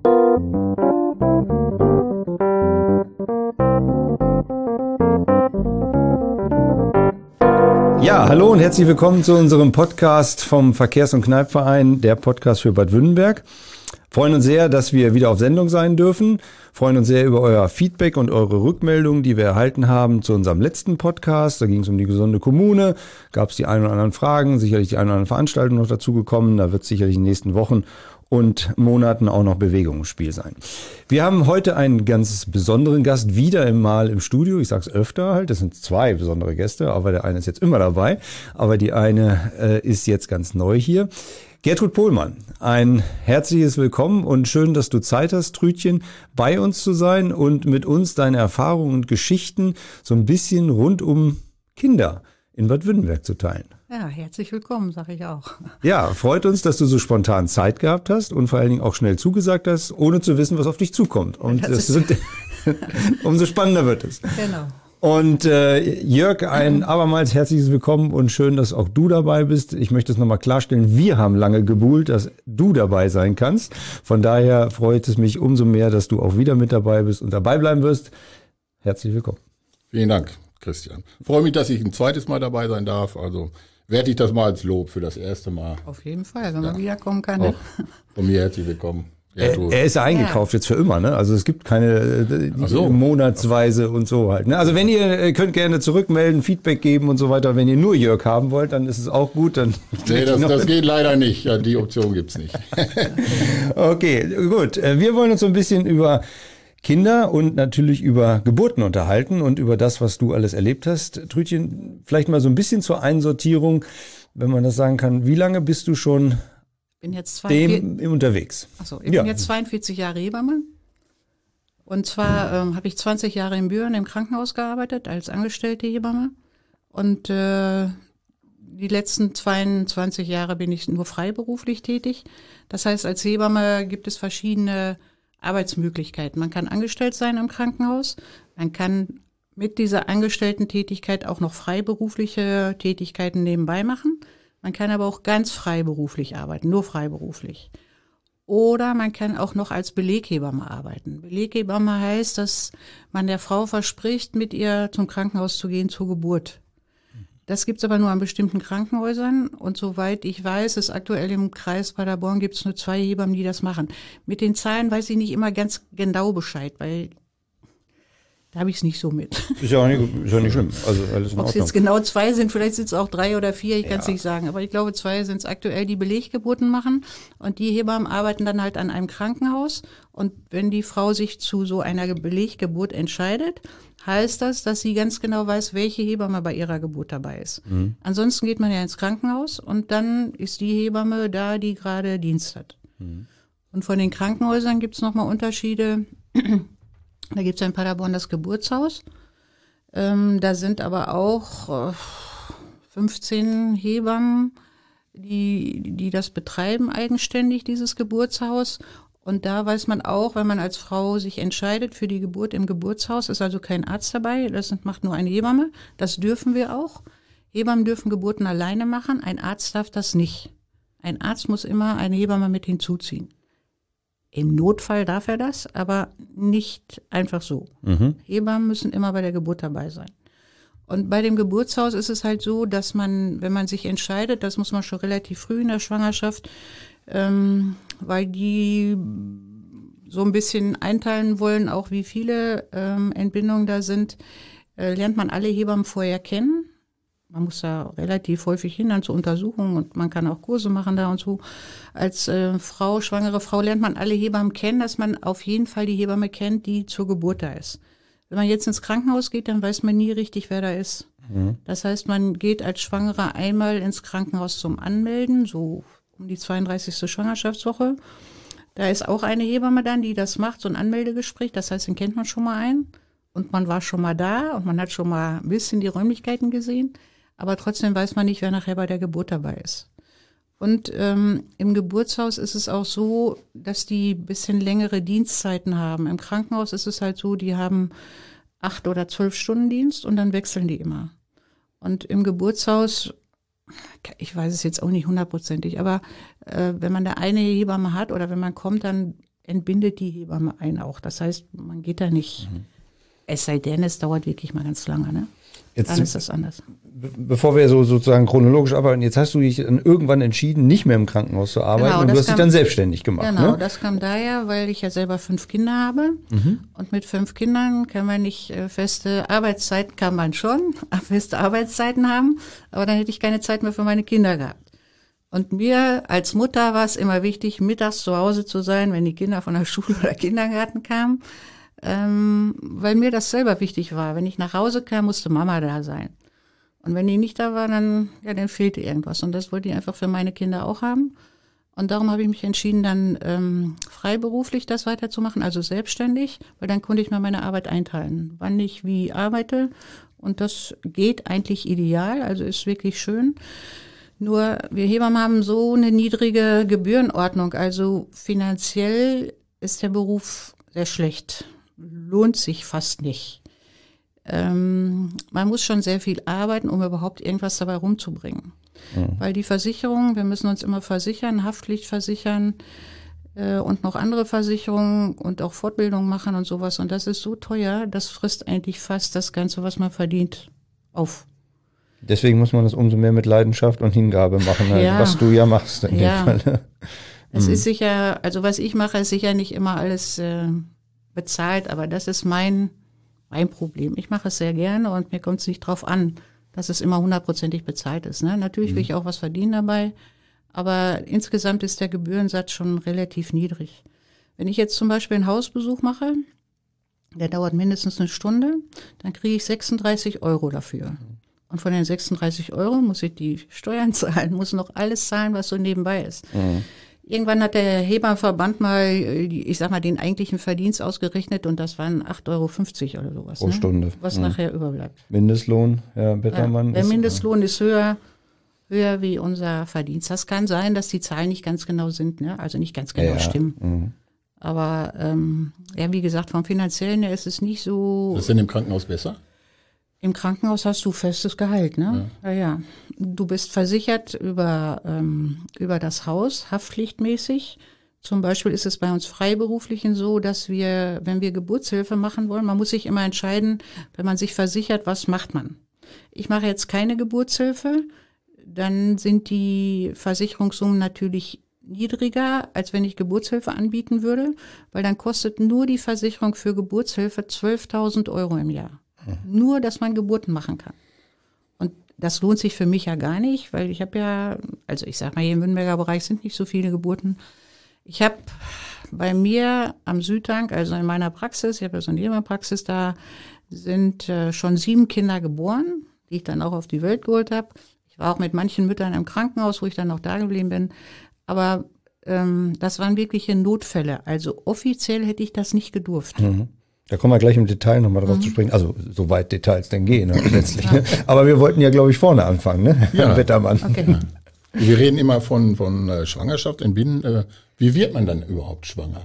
Ja, hallo und herzlich willkommen zu unserem Podcast vom Verkehrs- und Kneipverein, der Podcast für Bad Württemberg. Freuen uns sehr, dass wir wieder auf Sendung sein dürfen. Freuen uns sehr über euer Feedback und eure Rückmeldungen, die wir erhalten haben zu unserem letzten Podcast. Da ging es um die gesunde Kommune, gab es die ein oder anderen Fragen, sicherlich die ein oder anderen Veranstaltungen noch dazugekommen. Da wird sicherlich in den nächsten Wochen und Monaten auch noch Bewegung im Spiel sein. Wir haben heute einen ganz besonderen Gast wieder mal im Studio. Ich sage es öfter halt, das sind zwei besondere Gäste, aber der eine ist jetzt immer dabei. Aber die eine ist jetzt ganz neu hier. Gertrud Pohlmann, ein herzliches Willkommen und schön, dass du Zeit hast, Trütchen, bei uns zu sein und mit uns deine Erfahrungen und Geschichten so ein bisschen rund um Kinder in Bad Württemberg zu teilen. Ja, herzlich willkommen, sage ich auch. Ja, freut uns, dass du so spontan Zeit gehabt hast und vor allen Dingen auch schnell zugesagt hast, ohne zu wissen, was auf dich zukommt. Und umso spannender wird es. Genau. Und Jörg, ein abermals herzliches Willkommen und schön, dass auch du dabei bist. Ich möchte es nochmal klarstellen, wir haben lange gebuhlt, dass du dabei sein kannst. Von daher freut es mich umso mehr, dass du auch wieder mit dabei bist und dabei bleiben wirst. Herzlich willkommen. Vielen Dank, Christian. Freue mich, dass ich ein zweites Mal dabei sein darf. Also werte ich das mal als Lob für das erste Mal. Auf jeden Fall, wenn man wiederkommen kann. Ne? Von mir herzlich willkommen. Er ist ja eingekauft jetzt für immer, ne? Also es gibt keine monatsweise und so halt. Ne? Also wenn ihr könnt gerne zurückmelden, Feedback geben und so weiter. Wenn ihr nur Jörg haben wollt, dann ist es auch gut. Dann nee, das geht leider nicht. Ja, die Option gibt's nicht. Okay, gut. Wir wollen uns so ein bisschen über Kinder und natürlich über Geburten unterhalten und über das, was du alles erlebt hast. Trütchen, vielleicht mal so ein bisschen zur Einsortierung, wenn man das sagen kann. Wie lange bist du schon bin jetzt unterwegs? Achso, ich bin jetzt 42 Jahre Hebamme. Und zwar habe ich 20 Jahre in Büren im Krankenhaus gearbeitet als angestellte Hebamme. Und die letzten 22 Jahre bin ich nur freiberuflich tätig. Das heißt, als Hebamme gibt es verschiedene Arbeitsmöglichkeiten. Man kann angestellt sein im Krankenhaus. Man kann mit dieser Angestellten-Tätigkeit auch noch freiberufliche Tätigkeiten nebenbei machen. Man kann aber auch ganz freiberuflich arbeiten, nur freiberuflich. Oder man kann auch noch als Beleghebamme arbeiten. Beleghebamme heißt, dass man der Frau verspricht, mit ihr zum Krankenhaus zu gehen zur Geburt. Das gibt's aber nur an bestimmten Krankenhäusern. Und soweit ich weiß, ist aktuell im Kreis Paderborn gibt's nur 2 Hebammen, die das machen. Mit den Zahlen weiß ich nicht immer ganz genau Bescheid, weil da habe ich es nicht so mit. Ist ja auch nicht schlimm. Also alles in Ordnung. Ob es jetzt genau 2 sind, vielleicht sind es auch 3 oder 4, ich kann es nicht sagen. Aber ich glaube, 2 sind es aktuell, die Beleggeburten machen. Und die Hebammen arbeiten dann halt an einem Krankenhaus. Und wenn die Frau sich zu so einer Beleggeburt entscheidet, heißt das, dass sie ganz genau weiß, welche Hebamme bei ihrer Geburt dabei ist. Mhm. Ansonsten geht man ja ins Krankenhaus und dann ist die Hebamme da, die gerade Dienst hat. Mhm. Und von den Krankenhäusern gibt es nochmal Unterschiede. Da gibt es in Paderborn das Geburtshaus. Da sind aber auch 15 Hebammen, die das betreiben eigenständig, dieses Geburtshaus. Und da weiß man auch, wenn man als Frau sich entscheidet für die Geburt im Geburtshaus, ist also kein Arzt dabei, das macht nur eine Hebamme. Das dürfen wir auch. Hebammen dürfen Geburten alleine machen, ein Arzt darf das nicht. Ein Arzt muss immer eine Hebamme mit hinzuziehen. Im Notfall darf er das, aber nicht einfach so. Mhm. Hebammen müssen immer bei der Geburt dabei sein. Und bei dem Geburtshaus ist es halt so, dass man, wenn man sich entscheidet, das muss man schon relativ früh in der Schwangerschaft, weil die so ein bisschen einteilen wollen, auch wie viele Entbindungen da sind, lernt man alle Hebammen vorher kennen. Man muss da relativ häufig hin dann zur Untersuchung und man kann auch Kurse machen da und so. Als schwangere Frau lernt man alle Hebammen kennen, dass man auf jeden Fall die Hebamme kennt, die zur Geburt da ist. Wenn man jetzt ins Krankenhaus geht, dann weiß man nie richtig, wer da ist. Mhm. Das heißt, man geht als Schwangere einmal ins Krankenhaus zum Anmelden, so um die 32. Schwangerschaftswoche. Da ist auch eine Hebamme dann, die das macht, so ein Anmeldegespräch. Das heißt, den kennt man schon mal ein. Und man war schon mal da und man hat schon mal ein bisschen die Räumlichkeiten gesehen. Aber trotzdem weiß man nicht, wer nachher bei der Geburt dabei ist. Und im Geburtshaus ist es auch so, dass die ein bisschen längere Dienstzeiten haben. Im Krankenhaus ist es halt so, die haben 8 oder 12 Stunden Dienst und dann wechseln die immer. Und im Geburtshaus, ich weiß es jetzt auch nicht hundertprozentig, aber wenn man da eine Hebamme hat oder wenn man kommt, dann entbindet die Hebamme einen auch. Das heißt, man geht da nicht, es sei denn, es dauert wirklich mal ganz lange, ne? Jetzt, Dann ist das anders. bevor wir so sozusagen chronologisch arbeiten, jetzt hast du dich dann irgendwann entschieden, nicht mehr im Krankenhaus zu arbeiten Genau, und du das hast dich kam- dann selbstständig gemacht. Genau, Ne? das kam daher, weil ich ja selber 5 Kinder habe. Und mit 5 Kindern kann man nicht feste Arbeitszeiten, kann man schon, feste Arbeitszeiten haben, aber dann hätte ich keine Zeit mehr für meine Kinder gehabt. Und mir als Mutter war es immer wichtig, mittags zu Hause zu sein, wenn die Kinder von der Schule oder Kindergarten kamen, weil mir das selber wichtig war. Wenn ich nach Hause kam, musste Mama da sein. Und wenn die nicht da war, dann fehlte irgendwas. Und das wollte ich einfach für meine Kinder auch haben. Und darum habe ich mich entschieden, dann freiberuflich das weiterzumachen, also selbstständig, weil dann konnte ich mir meine Arbeit einteilen, wann ich wie arbeite. Und das geht eigentlich ideal, also ist wirklich schön. Nur wir Hebammen haben so eine niedrige Gebührenordnung, also finanziell ist der Beruf sehr schlecht, lohnt sich fast nicht. Man muss schon sehr viel arbeiten, um überhaupt irgendwas dabei rumzubringen. Weil die Versicherung, wir müssen uns immer versichern, Haftpflicht versichern und noch andere Versicherungen und auch Fortbildung machen und sowas. Und das ist so teuer, das frisst eigentlich fast das Ganze, was man verdient, auf. Deswegen muss man das umso mehr mit Leidenschaft und Hingabe machen, halt, Ja. was du ja machst in dem Fall. Es ist sicher, also was ich mache, ist sicher nicht immer alles bezahlt, aber das ist mein Problem. Ich mache es sehr gerne und mir kommt es nicht drauf an, dass es immer 100%ig bezahlt ist. Ne? Natürlich will ich auch was verdienen dabei, aber insgesamt ist der Gebührensatz schon relativ niedrig. Wenn ich jetzt zum Beispiel einen Hausbesuch mache, der dauert mindestens eine Stunde, dann kriege ich 36 € dafür. Und von den 36 € muss ich die Steuern zahlen, muss noch alles zahlen, was so nebenbei ist. Irgendwann hat der Hebammenverband mal, ich sag mal, den eigentlichen Verdienst ausgerechnet und das waren 8,50 € oder sowas. Pro Stunde. Was nachher überbleibt. Mindestlohn, Herr Bettermann. Der Mindestlohn ist höher wie unser Verdienst. Das kann sein, dass die Zahlen nicht ganz genau sind, ne? Also nicht ganz genau stimmen. Aber wie gesagt, vom Finanziellen her ist es nicht so. Was ist denn im Krankenhaus besser? Im Krankenhaus hast du festes Gehalt, ne? Ja. Du bist versichert über das Haus, haftpflichtmäßig. Zum Beispiel ist es bei uns Freiberuflichen so, dass wir, wenn wir Geburtshilfe machen wollen, man muss sich immer entscheiden, wenn man sich versichert, was macht man. Ich mache jetzt keine Geburtshilfe, dann sind die Versicherungssummen natürlich niedriger, als wenn ich Geburtshilfe anbieten würde, weil dann kostet nur die Versicherung für Geburtshilfe 12.000 € im Jahr. Nur, dass man Geburten machen kann. Und das lohnt sich für mich ja gar nicht, weil ich habe ja, also ich sag mal, hier im Wünnberger Bereich sind nicht so viele Geburten. Ich habe bei mir am Südhang, also in meiner Praxis, ich habe ja so eine Hebammenpraxis, da sind schon 7 Kinder geboren, die ich dann auch auf die Welt geholt habe. Ich war auch mit manchen Müttern im Krankenhaus, wo ich dann noch da geblieben bin. Aber das waren wirkliche Notfälle. Also offiziell hätte ich das nicht gedurft. Da kommen wir gleich im Detail nochmal drauf zu sprechen. Also, soweit Details denn gehen, ne, letztlich. Ne? Aber wir wollten ja, glaube ich, vorne anfangen, ne? Ja. Herr Wettermann. Okay. Wir reden immer von Schwangerschaft, Entbinden. Wie wird man dann überhaupt schwanger?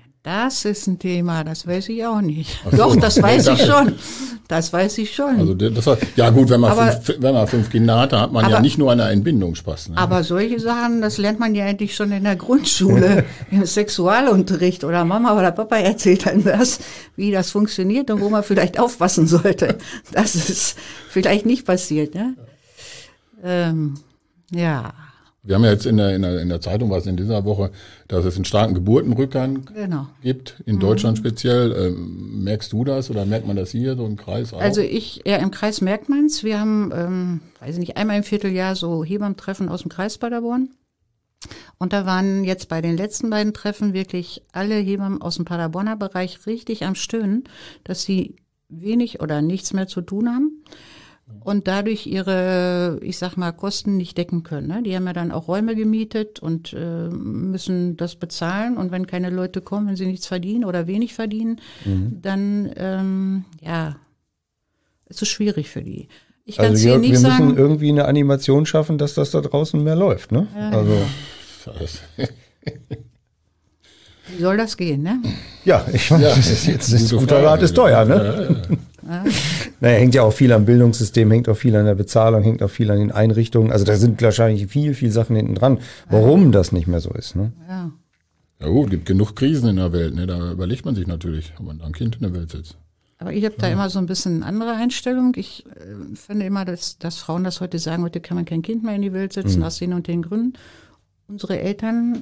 Das ist ein Thema, das weiß ich auch nicht. Ach so. Doch, das weiß Ich ich dachte- schon. Das weiß ich schon. Also das war, ja gut, wenn man Aber- 5 Kinder hat, dann hat man ja Aber- nicht nur an der Entbindung Spaß. Ne? Aber solche Sachen, das lernt man ja eigentlich schon in der Grundschule, im Sexualunterricht oder Mama oder Papa erzählt einem das, wie das funktioniert und wo man vielleicht aufpassen sollte. Das ist vielleicht nicht passiert, ne? Ja, Wir haben ja jetzt in der Zeitung, was in dieser Woche, dass es einen starken Geburtenrückgang genau. gibt, in Deutschland speziell. Merkst du das oder merkt man das hier so im Kreis auch? Also im Kreis merkt man's. Wir haben, weiß ich nicht, einmal im Vierteljahr so Hebammtreffen aus dem Kreis Paderborn. Und da waren jetzt bei den letzten beiden Treffen wirklich alle Hebammen aus dem Paderborner Bereich richtig am Stöhnen, dass sie wenig oder nichts mehr zu tun haben und dadurch ihre, ich sag mal, Kosten nicht decken können. Ne? Die haben ja dann auch Räume gemietet und müssen das bezahlen. Und wenn keine Leute kommen, wenn sie nichts verdienen oder wenig verdienen, dann, ist es schwierig für die. Ich kann es Also hier nicht wir müssen sagen. irgendwie eine Animation schaffen, dass das da draußen mehr läuft, ne? Also, Wie soll das gehen, ne? ja, ich meine, Ja, das ist jetzt gute das guter Frage. Rat ist teuer, ne? Naja, hängt ja auch viel am Bildungssystem, hängt auch viel an der Bezahlung, hängt auch viel an den Einrichtungen. Also da sind wahrscheinlich viel Sachen hinten dran, warum das nicht mehr so ist, ne? Ja. Ja gut, gibt genug Krisen in der Welt, ne? Da überlegt man sich natürlich, ob man da ein Kind in der Welt setzt. Aber ich habe da immer so ein bisschen eine andere Einstellung. Ich finde immer, dass Frauen das heute sagen, heute kann man kein Kind mehr in die Welt setzen, aus den und den Gründen. Unsere Eltern,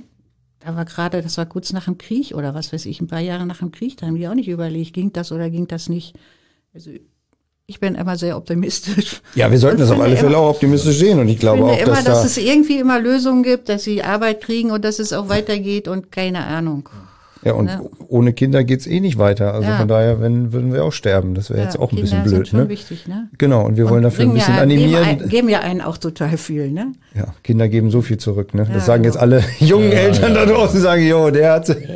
das war kurz nach dem Krieg oder was weiß ich, ein paar Jahre nach dem Krieg, da haben die auch nicht überlegt, ging das oder ging das nicht. Also ich bin immer sehr optimistisch. Ja, wir sollten das auf alle Fälle auch optimistisch sehen und ich glaube auch, dass es irgendwie immer Lösungen gibt, dass sie Arbeit kriegen und dass es auch weitergeht und keine Ahnung. Ja, und ohne Kinder geht's eh nicht weiter. Also von daher würden wir auch sterben. Das wäre jetzt auch ein bisschen blöd. Kinder sind schon wichtig, ne? Genau, und wir wollen dafür ein bisschen animieren. Geben ja einen auch total viel, ne? Ja, Kinder geben so viel zurück, ne? Das sagen jetzt alle jungen Eltern da draußen, sagen, jo, der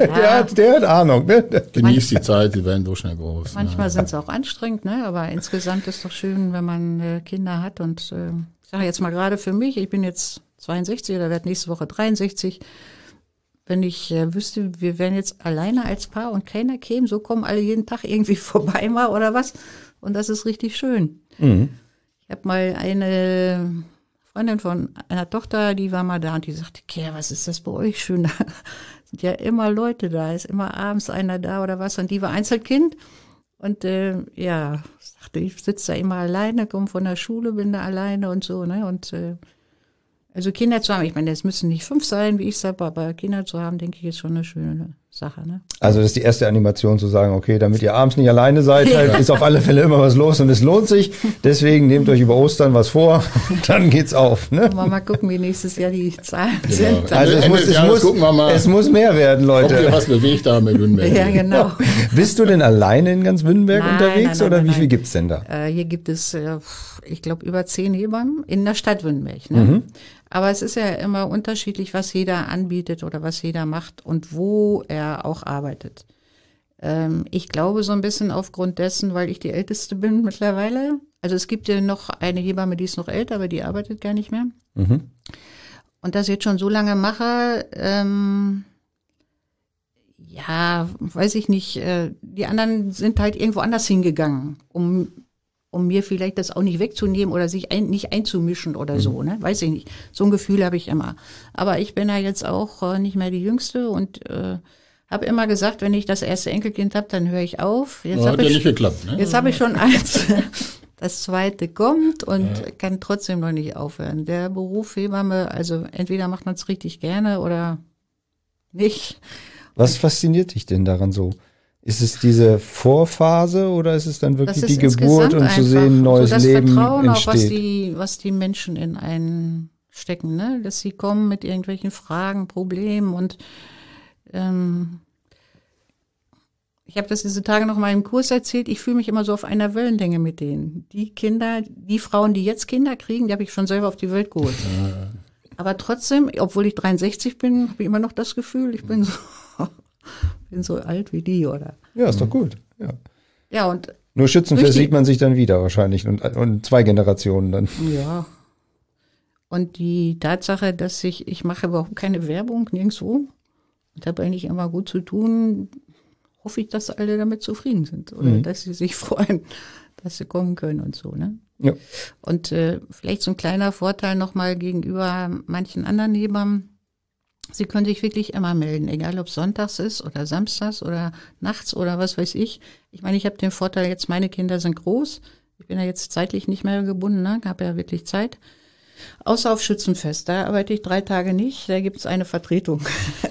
hat Ahnung, ne? Genießt die Zeit, sie werden so schnell groß. Manchmal sind es auch anstrengend, ne? Aber insgesamt ist doch schön, wenn man Kinder hat. Und ich sage jetzt mal gerade für mich, ich bin jetzt 62 oder werde nächste Woche 63. Wenn ich wüsste, wir wären jetzt alleine als Paar und keiner käme, so kommen alle jeden Tag irgendwie vorbei mal oder was. Und das ist richtig schön. Mhm. Ich habe mal eine Freundin von einer Tochter, die war mal da und die sagte, Kehr, was ist das bei euch schön? Da sind ja immer Leute da, ist immer abends einer da oder was. Und die war Einzelkind. Und sagte, ich sitze da immer alleine, komme von der Schule, bin da alleine und so, ne? Und also Kinder zu haben, ich meine, es müssen nicht 5 sein, wie ich sage, aber Kinder zu haben, denke ich, ist schon eine schöne Sache, ne? Also das ist die erste Animation zu sagen, okay, damit ihr abends nicht alleine seid, halt, ist auf alle Fälle immer was los und es lohnt sich. Deswegen nehmt euch über Ostern was vor und dann geht's auf, ne? Mal gucken, wie nächstes Jahr die Zahlen sind. Also es muss mehr werden, Leute. Ob ihr was bewegt haben in Wünnberg. Ja, genau. Bist du denn alleine in ganz Wünnberg unterwegs oder wie viel gibt's denn da? Hier gibt es, ich glaube, über 10 Hebammen in der Stadt Wünnberg, ne? Mhm. Aber es ist ja immer unterschiedlich, was jeder anbietet oder was jeder macht und wo er auch arbeitet. Ich glaube so ein bisschen aufgrund dessen, weil ich die Älteste bin mittlerweile. Also es gibt ja noch eine Hebamme, die ist noch älter, aber die arbeitet gar nicht mehr. Mhm. Und das jetzt schon so lange mache, weiß ich nicht. Die anderen sind halt irgendwo anders hingegangen, um mir vielleicht das auch nicht wegzunehmen oder sich nicht einzumischen oder so, ne? Weiß ich nicht. So ein Gefühl habe ich immer. Aber ich bin ja jetzt auch nicht mehr die Jüngste und habe immer gesagt, wenn ich das erste Enkelkind habe, dann höre ich auf. Jetzt hat ja nicht geklappt, ne? Jetzt habe ich schon eins. Das zweite kommt und kann trotzdem noch nicht aufhören. Der Beruf Hebamme, also entweder macht man es richtig gerne oder nicht. Was fasziniert dich denn daran so? Ist es diese Vorphase oder ist es dann wirklich die Geburt und zu sehen, neues Leben Vertrauen entsteht? Auch was die Menschen in einen stecken, ne? Dass sie kommen mit irgendwelchen Fragen, Problemen und ich habe das diese Tage noch mal im Kurs erzählt, ich fühle mich immer so auf einer Wellenlänge mit denen. Die Frauen, die jetzt Kinder kriegen, die habe ich schon selber auf die Welt geholt. Aber trotzdem, obwohl ich 63 bin, habe ich immer noch das Gefühl, ich bin so alt wie die, oder? Ja, ist doch gut. Ja, und nur Schützenfest sieht man sich dann wieder wahrscheinlich und 2 Generationen dann. Ja. Und die Tatsache, dass ich mache überhaupt keine Werbung, nirgendwo, und habe eigentlich immer gut zu tun, hoffe ich, dass alle damit zufrieden sind oder dass sie sich freuen, dass sie kommen können und so, ne? Ja. Und vielleicht so ein kleiner Vorteil nochmal gegenüber manchen anderen Hebammen. Sie können sich wirklich immer melden, egal ob sonntags ist oder samstags oder nachts oder was weiß ich. Ich meine, ich habe den Vorteil jetzt, meine Kinder sind groß. Ich bin ja jetzt zeitlich nicht mehr gebunden, ne? Habe ja wirklich Zeit. Außer auf Schützenfest, da arbeite ich 3 Tage nicht, da gibt es eine Vertretung.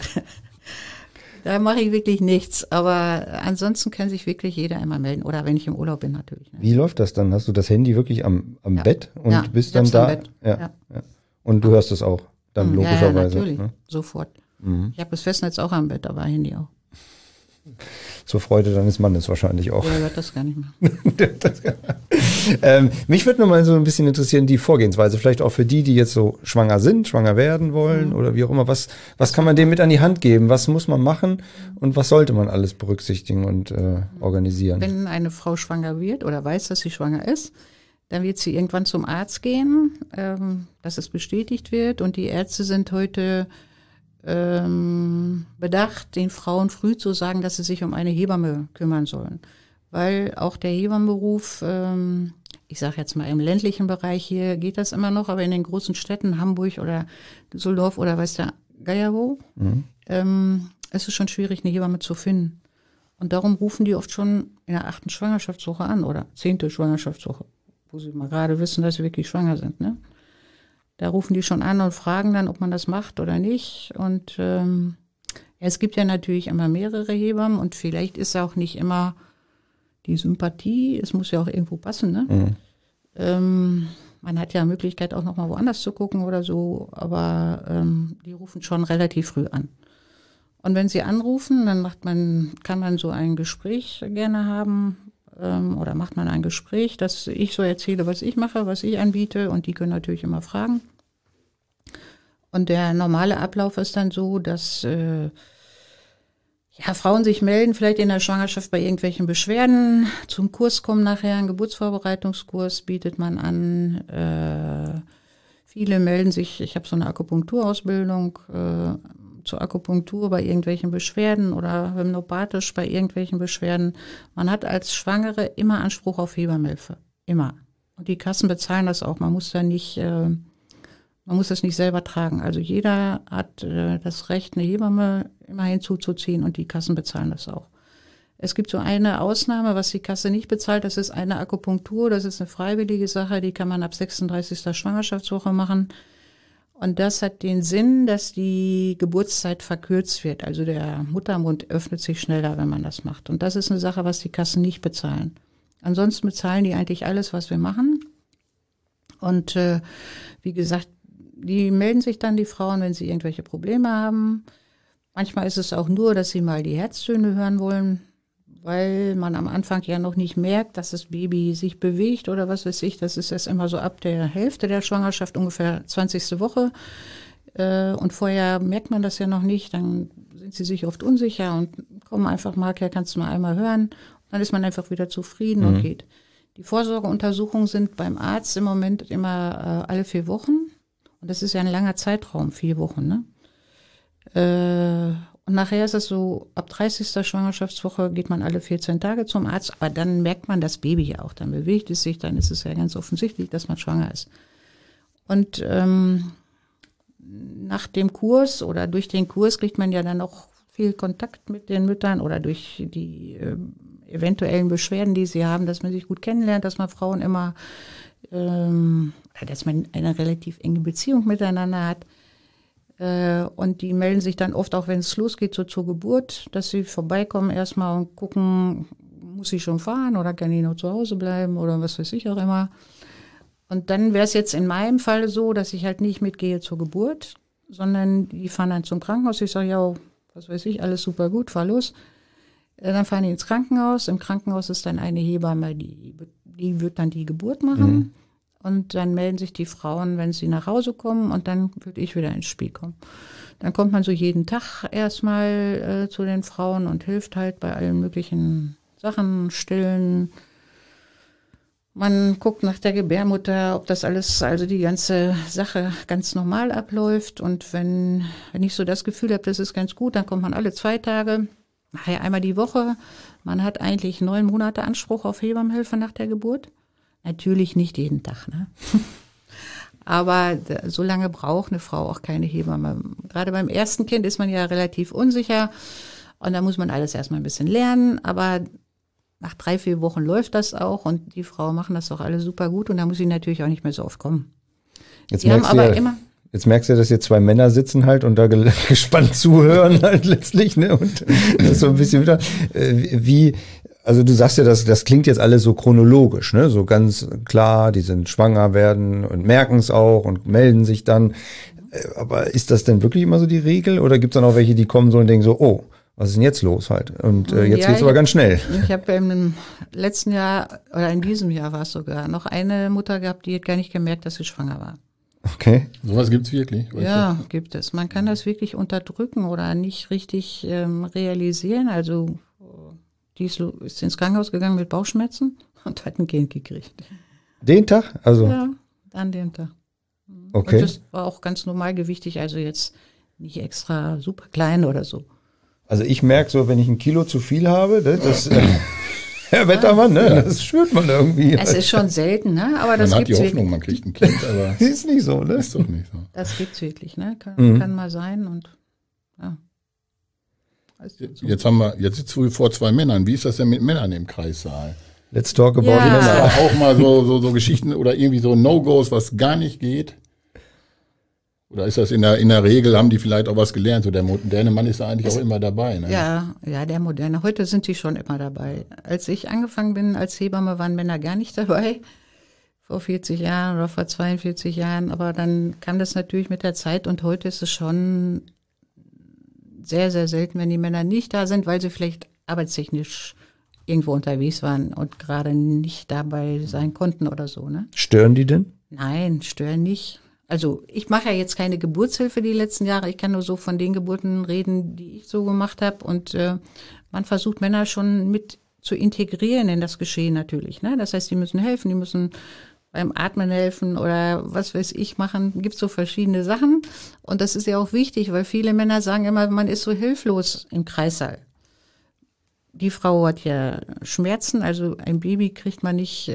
Da mache ich wirklich nichts, aber ansonsten kann sich wirklich jeder immer melden. Oder wenn ich im Urlaub bin natürlich. Ne? Wie läuft das dann? Hast du das Handy wirklich am Bett und bist dann da? Bett. Ja. Und du hörst es auch dann logischerweise. Ja, natürlich, ne? Sofort. Ich habe das Festnetz auch am Bett, aber Handy auch. Zur Freude deines Mannes wahrscheinlich auch. Der hört das gar nicht mehr. Mich würde noch mal so ein bisschen interessieren, die Vorgehensweise, vielleicht auch für die jetzt so schwanger sind, schwanger werden wollen oder wie auch immer. Was kann man dem mit an die Hand geben? Was muss man machen und was sollte man alles berücksichtigen und organisieren? Wenn eine Frau schwanger wird oder weiß, dass sie schwanger ist, dann wird sie irgendwann zum Arzt gehen, dass es bestätigt wird. Und die Ärzte sind heute bedacht, den Frauen früh zu sagen, dass sie sich um eine Hebamme kümmern sollen. Weil auch der Hebammenberuf, ich sage jetzt mal im ländlichen Bereich hier geht das immer noch, aber in den großen Städten, Hamburg oder Düsseldorf oder weiß der Geier wo, es ist schon schwierig, eine Hebamme zu finden. Und darum rufen die oft schon in der 8. Schwangerschaftswoche an oder 10. Schwangerschaftswoche, wo sie mal gerade wissen, dass sie wirklich schwanger sind. Ne? Da rufen die schon an und fragen dann, ob man das macht oder nicht. Und ja, es gibt ja natürlich immer mehrere Hebammen und vielleicht ist auch nicht immer die Sympathie, es muss ja auch irgendwo passen. Ne? Man hat ja Möglichkeit auch noch mal woanders zu gucken oder so, aber die rufen schon relativ früh an. Und wenn sie anrufen, dann kann man so ein Gespräch gerne haben oder macht man ein Gespräch, dass ich so erzähle, was ich mache, was ich anbiete und die können natürlich immer fragen. Und der normale Ablauf ist dann so, dass Frauen sich melden, vielleicht in der Schwangerschaft bei irgendwelchen Beschwerden, zum Kurs kommen nachher, einen Geburtsvorbereitungskurs bietet man an. Viele melden sich, ich habe so eine Akupunkturausbildung zur Akupunktur bei irgendwelchen Beschwerden oder homöopathisch bei irgendwelchen Beschwerden. Man hat als Schwangere immer Anspruch auf Hebammenhilfe, immer. Und die Kassen bezahlen das auch, man muss das nicht selber tragen. Also jeder hat das Recht, eine Hebamme immer hinzuzuziehen und die Kassen bezahlen das auch. Es gibt so eine Ausnahme, was die Kasse nicht bezahlt, das ist eine Akupunktur, das ist eine freiwillige Sache, die kann man ab 36. Schwangerschaftswoche machen. Und das hat den Sinn, dass die Geburtszeit verkürzt wird. Also der Muttermund öffnet sich schneller, wenn man das macht. Und das ist eine Sache, was die Kassen nicht bezahlen. Ansonsten bezahlen die eigentlich alles, was wir machen. Und wie gesagt, die melden sich dann, die Frauen, wenn sie irgendwelche Probleme haben. Manchmal ist es auch nur, dass sie mal die Herztöne hören wollen, weil man am Anfang ja noch nicht merkt, dass das Baby sich bewegt oder was weiß ich. Das ist erst immer so ab der Hälfte der Schwangerschaft, ungefähr 20. Woche. Und vorher merkt man das ja noch nicht. Dann sind sie sich oft unsicher und kommen einfach mal, ja, kannst du mal einmal hören. Dann ist man einfach wieder zufrieden und geht. Die Vorsorgeuntersuchungen sind beim Arzt im Moment immer alle 4 Wochen. Und das ist ja ein langer Zeitraum, 4 Wochen, ne? Und nachher ist es so, ab 30. Schwangerschaftswoche geht man alle 14 Tage zum Arzt, aber dann merkt man das Baby ja auch, dann bewegt es sich, dann ist es ja ganz offensichtlich, dass man schwanger ist. Und nach dem Kurs oder durch den Kurs kriegt man ja dann auch viel Kontakt mit den Müttern oder durch die eventuellen Beschwerden, die sie haben, dass man sich gut kennenlernt, dass man Frauen immer, dass man eine relativ enge Beziehung miteinander hat. Und die melden sich dann oft auch, wenn es losgeht, so zur Geburt, dass sie vorbeikommen erstmal und gucken, muss ich schon fahren oder kann ich noch zu Hause bleiben oder was weiß ich auch immer. Und dann wäre es jetzt in meinem Fall so, dass ich halt nicht mitgehe zur Geburt, sondern die fahren dann zum Krankenhaus. Ich sage, ja, was weiß ich, alles super gut, fahr los. Dann fahren die ins Krankenhaus. Im Krankenhaus ist dann eine Hebamme, die wird dann die Geburt machen. Mhm. Und dann melden sich die Frauen, wenn sie nach Hause kommen und dann würde ich wieder ins Spiel kommen. Dann kommt man so jeden Tag erstmal zu den Frauen und hilft halt bei allen möglichen Sachen, stillen. Man guckt nach der Gebärmutter, ob das alles, also die ganze Sache ganz normal abläuft. Und wenn ich so das Gefühl habe, das ist ganz gut, dann kommt man alle 2 Tage, nachher einmal die Woche. Man hat eigentlich 9 Monate Anspruch auf Hebammenhilfe nach der Geburt. Natürlich nicht jeden Tag, ne? Aber so lange braucht eine Frau auch keine Hebamme. Gerade beim ersten Kind ist man ja relativ unsicher und da muss man alles erstmal ein bisschen lernen. Aber nach 3-4 Wochen läuft das auch und die Frauen machen das auch alle super gut und da muss ich natürlich auch nicht mehr so oft kommen. Jetzt merkst du ja, dass hier 2 Männer sitzen halt und da gespannt zuhören halt letztlich, ne? Und das ist so ein bisschen wieder, also du sagst ja, das klingt jetzt alles so chronologisch, ne? So ganz klar, die sind schwanger werden und merken es auch und melden sich dann. Aber ist das denn wirklich immer so die Regel? Oder gibt es dann auch welche, die kommen so und denken so, oh, was ist denn jetzt los halt? Und jetzt geht's aber ganz schnell. Ich habe im letzten Jahr, oder in diesem Jahr war es sogar, noch eine Mutter gehabt, die hat gar nicht gemerkt, dass sie schwanger war. Okay. Sowas gibt's wirklich? Ja, gibt es. Man kann das wirklich unterdrücken oder nicht richtig realisieren. Also die ist ins Krankenhaus gegangen mit Bauchschmerzen und hat ein Kind gekriegt. Den Tag? Also? Ja, an dem Tag. Okay. Und das war auch ganz normalgewichtig, also jetzt nicht extra super klein oder so. Also ich merke so, wenn ich 1 Kilo zu viel habe, das Herr Wettermann, ne, ja. Das spürt man irgendwie. Es ist schon selten, ne? Aber das man hat die gibt's Hoffnung, wirklich. Man kriegt ein Kind, aber ist nicht so, ne? Ist doch nicht so. Das gibt's wirklich, ne? Kann mal sein und ja. Jetzt sitzen wir vor zwei Männern. Wie ist das denn mit Männern im Kreissaal? Let's talk about Ja. Männer. Auch mal so Geschichten oder irgendwie so No-Gos, was gar nicht geht? Oder ist das in der Regel, haben die vielleicht auch was gelernt? So der moderne Mann ist da eigentlich auch immer dabei. Ne? Ja, der Moderne. Heute sind die schon immer dabei. Als ich angefangen bin als Hebamme, waren Männer gar nicht dabei. Vor 40 Jahren oder vor 42 Jahren. Aber dann kam das natürlich mit der Zeit und heute ist es schon sehr, sehr selten, wenn die Männer nicht da sind, weil sie vielleicht arbeitstechnisch irgendwo unterwegs waren und gerade nicht dabei sein konnten oder so. Ne? Stören die denn? Nein, stören nicht. Also ich mache ja jetzt keine Geburtshilfe die letzten Jahre. Ich kann nur so von den Geburten reden, die ich so gemacht habe. Und man versucht Männer schon mit zu integrieren in das Geschehen natürlich. Ne? Das heißt, die müssen helfen, die müssen beim Atmen helfen oder was weiß ich machen. Gibt so verschiedene Sachen. Und das ist ja auch wichtig, weil viele Männer sagen immer, man ist so hilflos im Kreissaal. Die Frau hat ja Schmerzen, also ein Baby kriegt man nicht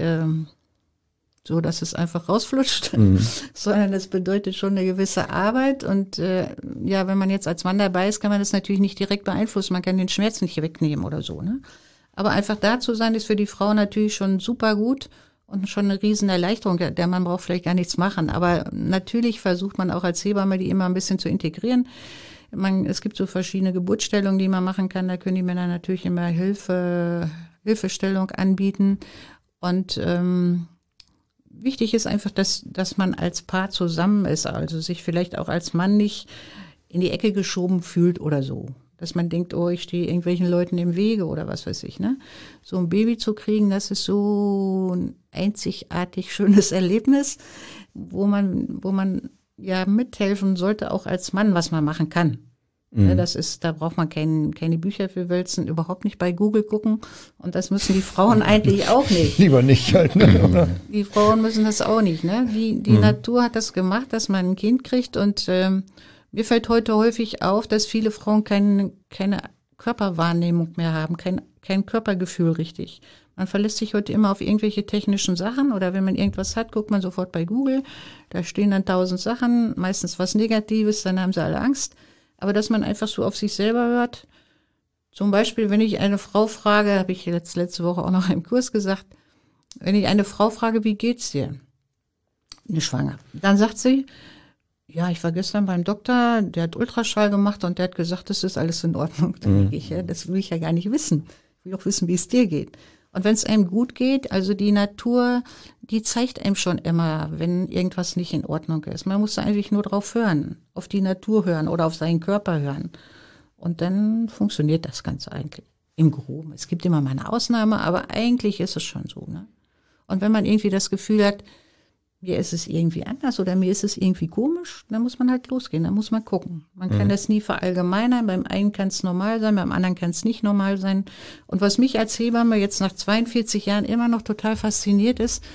so, dass es einfach rausflutscht, sondern das bedeutet schon eine gewisse Arbeit. Und ja, wenn man jetzt als Mann dabei ist, kann man das natürlich nicht direkt beeinflussen. Man kann den Schmerz nicht wegnehmen oder so. Ne? Aber einfach da zu sein, ist für die Frau natürlich schon super gut und schon eine riesen Erleichterung. Der Mann braucht vielleicht gar nichts machen. Aber natürlich versucht man auch als Hebamme, die immer ein bisschen zu integrieren. Es gibt so verschiedene Geburtsstellungen, die man machen kann. Da können die Männer natürlich immer Hilfestellung anbieten. Und wichtig ist einfach, dass man als Paar zusammen ist, also sich vielleicht auch als Mann nicht in die Ecke geschoben fühlt oder so. Dass man denkt, oh, ich stehe irgendwelchen Leuten im Wege oder was weiß ich. Ne? So ein Baby zu kriegen, das ist so ein einzigartig schönes Erlebnis, wo man ja mithelfen sollte, auch als Mann, was man machen kann. Ja, da braucht man keine Bücher für wälzen, überhaupt nicht bei Google gucken. Und das müssen die Frauen eigentlich auch nicht. Lieber nicht halt. Ne? Die Frauen müssen das auch nicht. Ne? Die Natur hat das gemacht, dass man ein Kind kriegt. Und mir fällt heute häufig auf, dass viele Frauen keine Körperwahrnehmung mehr haben, kein Körpergefühl richtig. Man verlässt sich heute immer auf irgendwelche technischen Sachen oder wenn man irgendwas hat, guckt man sofort bei Google. Da stehen dann 1000 Sachen, meistens was Negatives, dann haben sie alle Angst. Aber dass man einfach so auf sich selber hört. Zum Beispiel, wenn ich eine Frau frage, habe ich jetzt letzte Woche auch noch im Kurs gesagt, wenn ich eine Frau frage, wie geht's dir? Eine Schwangere. Dann sagt sie, ja, ich war gestern beim Doktor, der hat Ultraschall gemacht und der hat gesagt, das ist alles in Ordnung. Dann denke ich, ja, das will ich ja gar nicht wissen. Ich will auch wissen, wie es dir geht. Und wenn es einem gut geht, also die Natur, die zeigt einem schon immer, wenn irgendwas nicht in Ordnung ist. Man muss eigentlich nur drauf hören, auf die Natur hören oder auf seinen Körper hören. Und dann funktioniert das Ganze eigentlich im Groben. Es gibt immer mal eine Ausnahme, aber eigentlich ist es schon so. Ne? Und wenn man irgendwie das Gefühl hat, mir ist es irgendwie anders oder mir ist es irgendwie komisch, dann muss man halt losgehen, dann muss man gucken. Man kann das nie verallgemeinern, beim einen kann es normal sein, beim anderen kann es nicht normal sein. Und was mich als Hebamme jetzt nach 42 Jahren immer noch total fasziniert ist,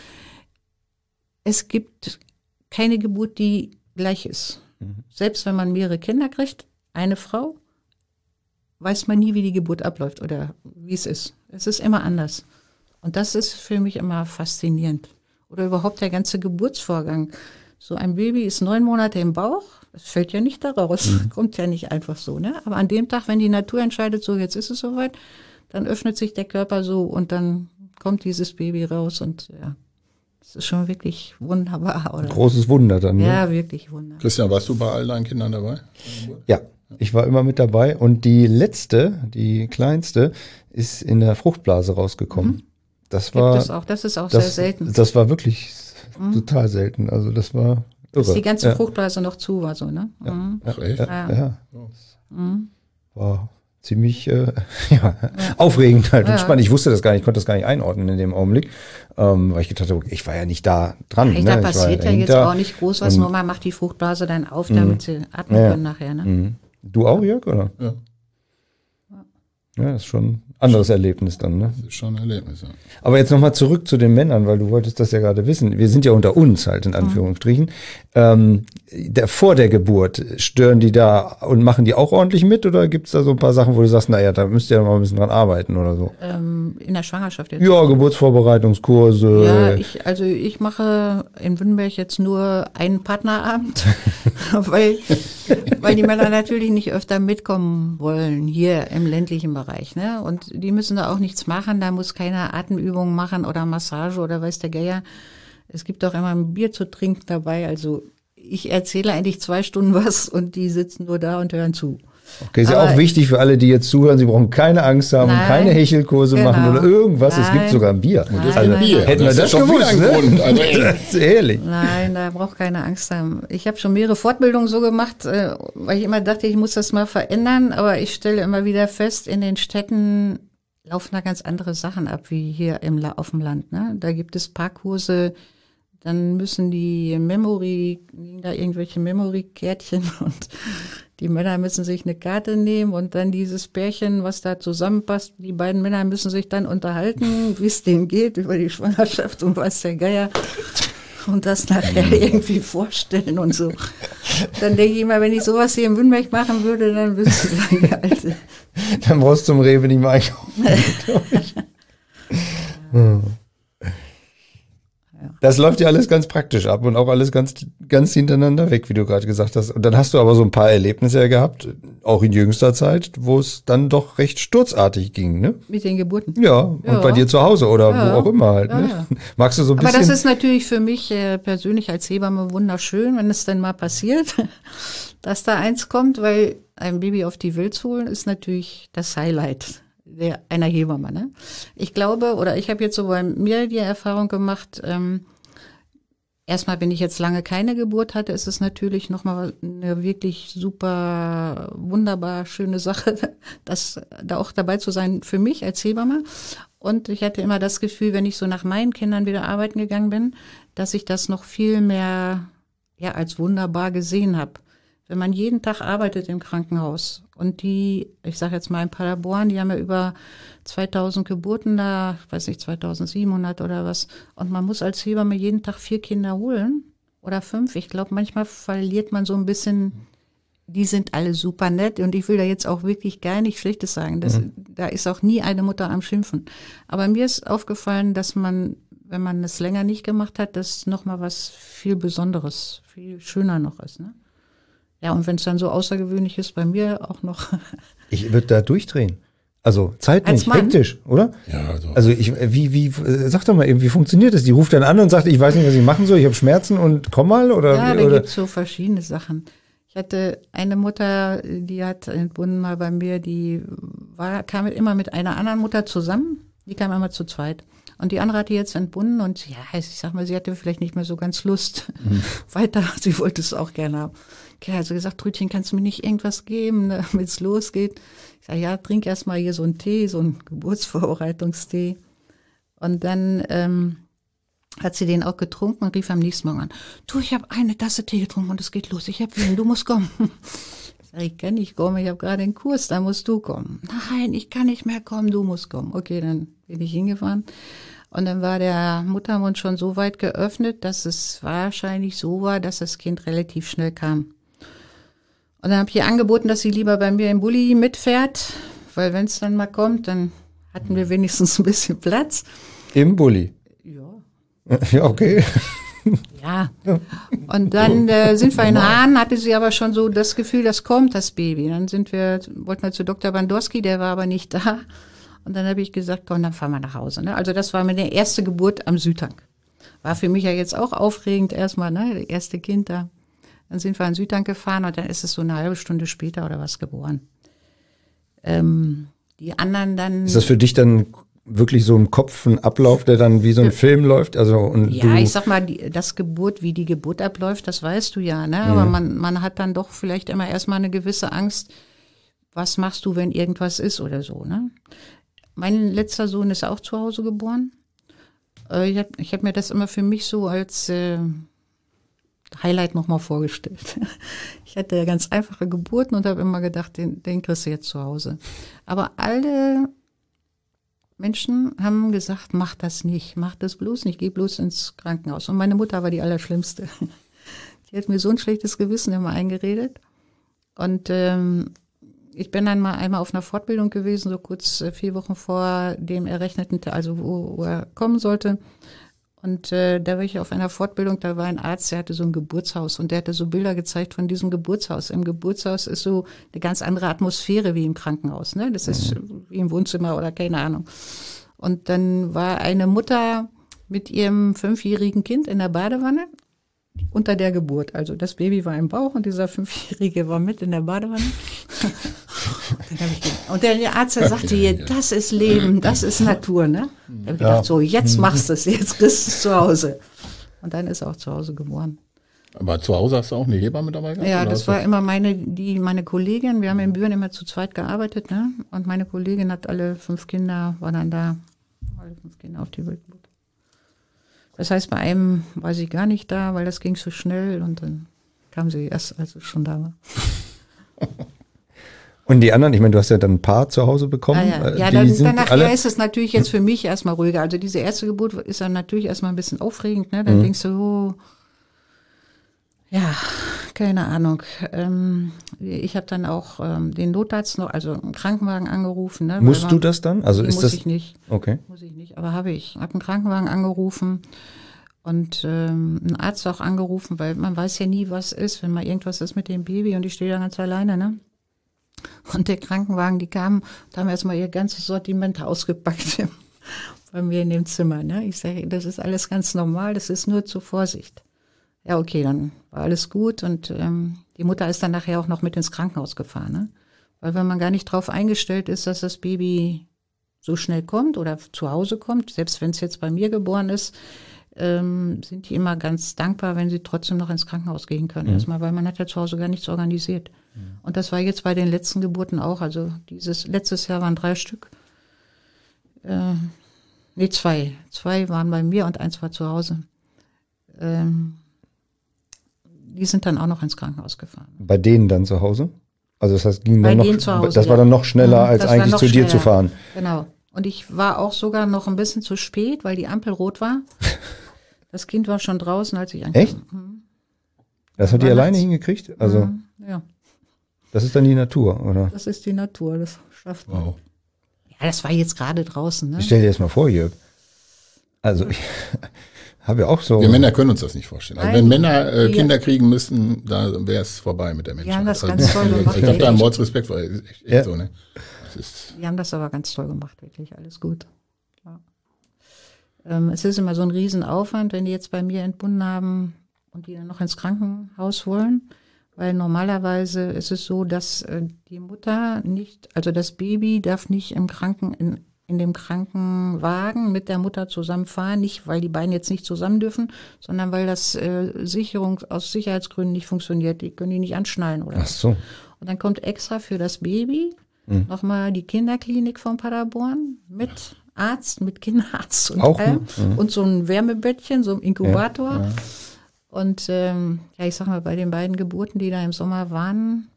es gibt keine Geburt, die gleich ist. Selbst wenn man mehrere Kinder kriegt, eine Frau, weiß man nie, wie die Geburt abläuft oder wie es ist. Es ist immer anders. Und das ist für mich immer faszinierend. Oder überhaupt der ganze Geburtsvorgang. So ein Baby ist 9 Monate im Bauch, das fällt ja nicht daraus, kommt ja nicht einfach so. Ne? Aber an dem Tag, wenn die Natur entscheidet, so jetzt ist es soweit, dann öffnet sich der Körper so und dann kommt dieses Baby raus und ja, das ist schon wirklich wunderbar. Oder? Großes Wunder dann. Ne? Ja, wirklich wunderbar. Christian, warst du bei all deinen Kindern dabei? Ja, ich war immer mit dabei und die kleinste, ist in der Fruchtblase rausgekommen. Das ist auch sehr selten. Das war wirklich total selten. Also das war irre. Dass die ganze Fruchtblase noch zu war, so, ne? Ja, Ach, echt? ja. War ziemlich aufregend halt und spannend. Ich wusste das gar nicht, ich konnte das gar nicht einordnen in dem Augenblick, weil ich gedacht habe, ich war ja nicht da dran. Da passiert ja jetzt auch nicht groß was, nur man macht die Fruchtblase dann auf, damit sie atmen können nachher. Ne? Du auch, Jörg, oder? Ja. Ja, das ist schon anderes Erlebnis dann, ne? Das ist schon ein Erlebnis, ja. Aber jetzt nochmal zurück zu den Männern, weil du wolltest das ja gerade wissen. Wir sind ja unter uns halt, in Anführungsstrichen. Vor der Geburt, stören die da und machen die auch ordentlich mit? Oder gibt's da so ein paar Sachen, wo du sagst, naja, da müsst ihr ja mal ein bisschen dran arbeiten oder so? In der Schwangerschaft jetzt? Ja, Geburtsvorbereitungskurse. Ja, ich mache in Wünnberg jetzt nur einen Partnerabend, weil die Männer natürlich nicht öfter mitkommen wollen, hier im ländlichen Bereich, ne? Und die müssen da auch nichts machen, da muss keiner Atemübungen machen oder Massage oder weiß der Geier. Es gibt auch immer ein Bier zu trinken dabei, also ich erzähle eigentlich 2 Stunden was und die sitzen nur da und hören zu. Okay, ist ja auch wichtig für alle, die jetzt zuhören, sie brauchen keine Angst haben und keine Hechelkurse machen oder irgendwas. Es gibt sogar ein Bier. Bier. Hätten wir das schon gewusst, wieder ein Grund. Also, Das ist ehrlich. Nein, da braucht keine Angst haben. Ich habe schon mehrere Fortbildungen so gemacht, weil ich immer dachte, ich muss das mal verändern, aber ich stelle immer wieder fest, in den Städten laufen da ganz andere Sachen ab, wie hier auf dem Land. Ne? Da gibt es Parkkurse, dann müssen liegen da irgendwelche Memory-Kärtchen und die Männer müssen sich eine Karte nehmen und dann dieses Pärchen, was da zusammenpasst, die beiden Männer müssen sich dann unterhalten, wie es denen geht, über die Schwangerschaft und weiß der Geier. Und das nachher irgendwie vorstellen und so. Dann denke ich immer, wenn ich sowas hier in Wünnberg machen würde, dann wüsste ich sagen, der Alte. Dann brauchst du zum Rewe nicht mehr einkaufen. Das läuft ja alles ganz praktisch ab und auch alles ganz, ganz hintereinander weg, wie du gerade gesagt hast. Und dann hast du aber so ein paar Erlebnisse gehabt, auch in jüngster Zeit, wo es dann doch recht sturzartig ging, ne? Mit den Geburten. Ja, und bei dir zu Hause oder wo auch immer halt, ne? Ja. Magst du so ein bisschen? Aber das ist natürlich für mich persönlich als Hebamme wunderschön, wenn es dann mal passiert, dass da eins kommt, weil ein Baby auf die Welt zu holen, ist natürlich das Highlight einer Hebamme. Ne? Ich glaube, oder ich habe jetzt so bei mir die Erfahrung gemacht, erstmal, wenn ich jetzt lange keine Geburt hatte, ist es natürlich nochmal eine wirklich super, wunderbar schöne Sache, das da auch dabei zu sein für mich als Hebamme. Und ich hatte immer das Gefühl, wenn ich so nach meinen Kindern wieder arbeiten gegangen bin, dass ich das noch viel mehr als wunderbar gesehen habe. Wenn man jeden Tag arbeitet im Krankenhaus und ich sage jetzt mal in Paderborn, die haben ja über 2000 Geburten da, ich weiß nicht, 2700 oder was. Und man muss als Hebamme jeden Tag 4 Kinder holen oder 5. Ich glaube, manchmal verliert man so ein bisschen, die sind alle super nett und ich will da jetzt auch wirklich gar nichts Schlechtes sagen. Da ist auch nie eine Mutter am Schimpfen. Aber mir ist aufgefallen, dass man, wenn man es länger nicht gemacht hat, das nochmal was viel Besonderes, viel schöner noch ist, ne? Ja, und wenn es dann so außergewöhnlich ist, bei mir auch noch. Ich würde da durchdrehen. Also zeitlich, Mann? hektisch, oder? Ja, Also sag doch mal eben, wie funktioniert das? Die ruft dann an und sagt, ich weiß nicht, was ich machen soll, ich habe Schmerzen und komm mal, oder? Ja, da oder? gibt's so verschiedene Sachen. Ich hatte eine Mutter, die hat entbunden mal bei mir, kam immer mit einer anderen Mutter zusammen, die kam immer zu zweit. Und die andere hatte jetzt entbunden und ja, ich sag mal, sie hatte vielleicht nicht mehr so ganz Lust weiter. Sie wollte es auch gerne haben. Okay, also gesagt, Trütchen, kannst du mir nicht irgendwas geben, damit es losgeht? Ich sage, ja, trink erst mal hier so einen Tee, so einen Geburtsvorbereitungstee. Und dann hat sie den auch getrunken und rief am nächsten Morgen an, du, ich habe eine Tasse Tee getrunken und es geht los. Ich habe Willen, du musst kommen. Ich sage, ich kann nicht kommen, ich habe gerade einen Kurs, da musst du kommen. Nein, ich kann nicht mehr kommen, du musst kommen. Okay, dann bin ich hingefahren. Und dann war der Muttermund schon so weit geöffnet, dass es wahrscheinlich so war, dass das Kind relativ schnell kam. Und dann habe ich ihr angeboten, dass sie lieber bei mir im Bulli mitfährt, weil wenn es dann mal kommt, dann hatten wir wenigstens ein bisschen Platz. Im Bulli? Ja. Ja, okay. Ja. Und dann sind wir in Hahn, hatte sie aber schon so das Gefühl, das kommt, das Baby. Dann wollten wir zu Dr. Bandorski, der war aber nicht da. Und dann habe ich gesagt, komm, dann fahren wir nach Hause. Ne? Also das war meine erste Geburt am Südhang. War für mich ja jetzt auch aufregend erstmal, ne? Das erste Kind da. Dann sind wir an Südhang gefahren und dann ist es so eine halbe Stunde später oder was geboren. Die anderen dann. Ist das für dich dann wirklich so im Kopf ein Ablauf, der dann wie so ein Film läuft? Also, und ja, ich sag mal, wie die Geburt abläuft, das weißt du ja, ne? Aber man hat dann doch vielleicht immer erstmal eine gewisse Angst, was machst du, wenn irgendwas ist oder so, ne? Mein letzter Sohn ist auch zu Hause geboren. Ich hab mir das immer für mich so als Highlight nochmal vorgestellt. Ich hatte ganz einfache Geburten und habe immer gedacht, den kriegst du jetzt zu Hause. Aber alle Menschen haben gesagt, mach das nicht, mach das bloß nicht, geh bloß ins Krankenhaus. Und meine Mutter war die Allerschlimmste. Die hat mir so ein schlechtes Gewissen immer eingeredet. Und ich bin dann mal einmal auf einer Fortbildung gewesen, so kurz 4 Wochen vor dem errechneten, also wo er kommen sollte. Und da war ich auf einer Fortbildung, da war ein Arzt, der hatte so ein Geburtshaus und der hatte so Bilder gezeigt von diesem Geburtshaus. Im Geburtshaus ist so eine ganz andere Atmosphäre wie im Krankenhaus, ne? Das ist wie im Wohnzimmer oder keine Ahnung. Und dann war eine Mutter mit ihrem 5-jährigen Kind in der Badewanne unter der Geburt. Also das Baby war im Bauch und dieser 5-Jährige war mit in der Badewanne. Und der Arzt, der sagte hier, das ist Leben, das ist Natur, ne? Da habe ich gedacht, so, jetzt machst du es, jetzt kriegst du es zu Hause. Und dann ist er auch zu Hause geboren. Aber zu Hause hast du auch eine Hebamme dabei gehabt? Ja, das war immer meine Kollegin, wir haben in Büren immer zu zweit gearbeitet, ne? Und meine Kollegin hat alle 5 Kinder, war dann da, alle 5 Kinder auf die Welt gebracht. Das heißt, bei einem war sie gar nicht da, weil das ging so schnell und dann kam sie erst, als es schon da war. Und die anderen, ich meine, du hast ja dann ein Paar zu Hause bekommen. Ja, dann nachher ist es natürlich jetzt für mich erstmal ruhiger. Also diese erste Geburt ist dann natürlich erstmal ein bisschen aufregend, ne? Dann denkst du, oh, ja, keine Ahnung. Ich habe dann auch den Notarzt noch, also einen Krankenwagen angerufen. Ne? Musst du das dann? Also ist muss das? Ich nicht. Okay. Muss ich nicht, aber habe ich. Habe einen Krankenwagen angerufen und einen Arzt auch angerufen, weil man weiß ja nie, was ist, wenn mal irgendwas ist mit dem Baby und ich stehe da ganz alleine, ne? Und der Krankenwagen, die kamen und haben erstmal ihr ganzes Sortiment ausgepackt bei mir in dem Zimmer. Ne? Ich sage, das ist alles ganz normal, das ist nur zur Vorsicht. Ja, okay, dann war alles gut und die Mutter ist dann nachher auch noch mit ins Krankenhaus gefahren. Ne? Weil wenn man gar nicht drauf eingestellt ist, dass das Baby so schnell kommt oder zu Hause kommt, selbst wenn es jetzt bei mir geboren ist, sind die immer ganz dankbar, wenn sie trotzdem noch ins Krankenhaus gehen können. Erstmal, weil man hat ja zu Hause gar nichts organisiert. Und das war jetzt bei den letzten Geburten auch. Also letztes Jahr waren 3 Stück. 2. 2 waren bei mir und 1 war zu Hause. Die sind dann auch noch ins Krankenhaus gefahren. Bei denen dann zu Hause? Also das heißt, ging bei dann denen zu Hause, das war dann noch schneller, als das eigentlich zu dir schneller. zu fahren. Genau. Und ich war auch sogar noch ein bisschen zu spät, weil die Ampel rot war. Das Kind war schon draußen, als ich ankam. Echt? Das hat die alleine hingekriegt? Also ja. Das ist dann die Natur, oder? Das ist die Natur, das schafft man. Wow. Ja, das war jetzt gerade draußen, ne? Stell dir das mal vor, Jörg. Also ich habe ja auch so. Wir Männer können uns das nicht vorstellen. Also wenn Männer Kinder kriegen müssten, da wäre es vorbei mit der Menschheit. Die haben das ganz toll gemacht. Ich habe da einen Mordsrespekt vor. Echt so, ne? Die haben das aber ganz toll gemacht, wirklich. Alles gut. Ja. Es ist immer so ein Riesenaufwand, wenn die jetzt bei mir entbunden haben und die dann noch ins Krankenhaus wollen. Weil normalerweise ist es so, dass die Mutter nicht, also das Baby darf nicht in dem Krankenwagen mit der Mutter zusammenfahren, nicht weil die beiden jetzt nicht zusammen dürfen, sondern weil das Sicherung aus Sicherheitsgründen nicht funktioniert. Die können die nicht anschnallen oder Ach so. Und dann kommt extra für das Baby nochmal die Kinderklinik von Paderborn mit Arzt, mit Kinderarzt und auch allem und so ein Wärmebettchen, so ein Inkubator. Ja. Und ich sag mal, bei den beiden Geburten, die da im Sommer waren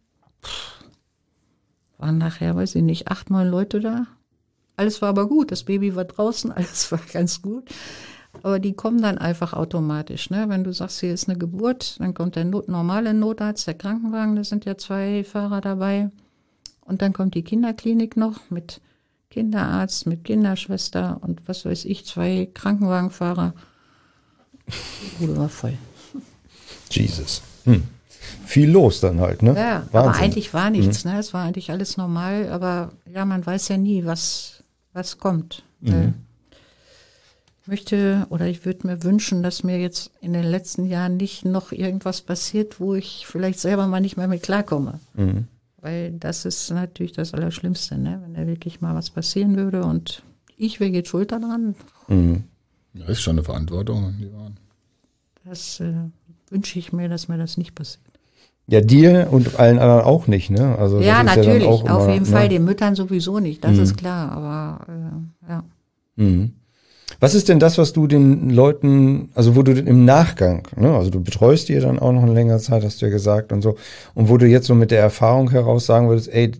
nachher, weiß ich nicht, 8, 9 Leute da. Alles war aber gut. Das Baby war draußen, alles war ganz gut. Aber die kommen dann einfach automatisch. Ne? Wenn du sagst, hier ist eine Geburt, dann kommt der normale Notarzt, der Krankenwagen, da sind ja 2 Fahrer dabei. Und dann kommt die Kinderklinik noch mit Kinderarzt, mit Kinderschwester und was weiß ich, 2 Krankenwagenfahrer. Die Bude war voll. Jesus. Viel los dann halt, ne? Ja, Wahnsinn. aber eigentlich war nichts, ne? Es war eigentlich alles normal, aber ja, man weiß ja nie, was kommt. Ich würde mir wünschen, dass mir jetzt in den letzten Jahren nicht noch irgendwas passiert, wo ich vielleicht selber mal nicht mehr mit klarkomme. Weil das ist natürlich das Allerschlimmste, ne? Wenn da wirklich mal was passieren würde und ich wäre jetzt schuld daran. Das ist schon eine Verantwortung. Die waren. Das wünsche ich mir, dass mir das nicht passiert. Ja, dir und allen anderen auch nicht, ne? Also ja, das ist natürlich, ja dann auch auf immer, jeden Fall, den Müttern sowieso nicht, das ist klar, aber ja. Was ist denn das, was du den Leuten, also wo du im Nachgang, ne, also du betreust die dann auch noch eine längere Zeit, hast du ja gesagt und so, und wo du jetzt so mit der Erfahrung heraus sagen würdest, ey,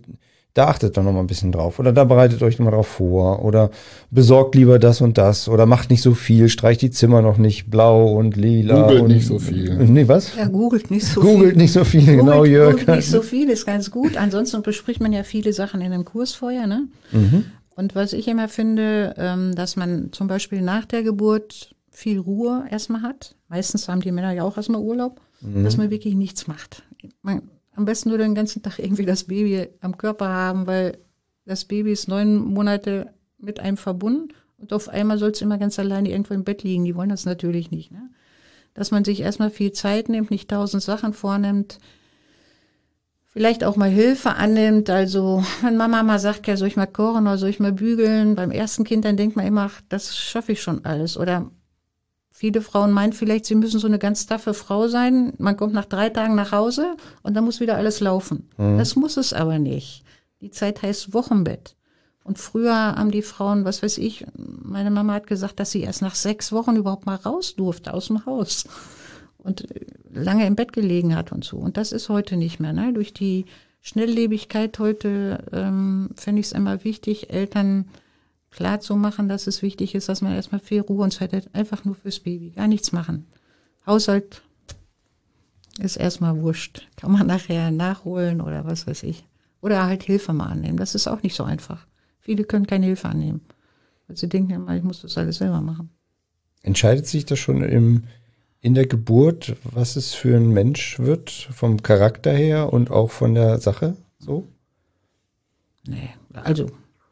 Da achtet doch noch mal ein bisschen drauf. Oder da bereitet euch noch mal drauf vor. Oder besorgt lieber das und das. Oder macht nicht so viel, streicht die Zimmer noch nicht blau und lila. Googelt und, nicht so viel. Nee, was? Ja, googelt nicht so Googelt viel. nicht so viel, genau, Jörg. Googelt nicht so viel, ist ganz gut. Ansonsten bespricht man ja viele Sachen in einem Kurs vorher, ne? Und was ich immer finde, dass man zum Beispiel nach der Geburt viel Ruhe erstmal hat. Meistens haben die Männer ja auch erstmal Urlaub, dass man wirklich nichts macht. Am besten nur den ganzen Tag irgendwie das Baby am Körper haben, weil das Baby ist 9 Monate mit einem verbunden und auf einmal soll es immer ganz alleine irgendwo im Bett liegen. Die wollen das natürlich nicht, ne? Dass man sich erstmal viel Zeit nimmt, nicht 1000 Sachen vornimmt, vielleicht auch mal Hilfe annimmt. Also wenn Mama mal sagt, ja, soll ich mal kochen oder soll ich mal bügeln? Beim ersten Kind, dann denkt man immer, ach, das schaffe ich schon alles. Oder viele Frauen meinen vielleicht, sie müssen so eine ganz taffe Frau sein. Man kommt nach 3 Tagen nach Hause und dann muss wieder alles laufen. Das muss es aber nicht. Die Zeit heißt Wochenbett. Und früher haben die Frauen, was weiß ich, meine Mama hat gesagt, dass sie erst nach 6 Wochen überhaupt mal raus durfte aus dem Haus und lange im Bett gelegen hat und so. Und das ist heute nicht mehr. Ne? Durch die Schnelllebigkeit heute finde ich es immer wichtig, Eltern klar zu machen, dass es wichtig ist, dass man erstmal viel Ruhe und Zeit hat, einfach nur fürs Baby, gar nichts machen. Haushalt ist erstmal wurscht. Kann man nachher nachholen oder was weiß ich. Oder halt Hilfe mal annehmen. Das ist auch nicht so einfach. Viele können keine Hilfe annehmen. Weil sie denken immer, ich muss das alles selber machen. Entscheidet sich das schon in der Geburt, was es für ein Mensch wird, vom Charakter her und auch von der Sache so? Nee, also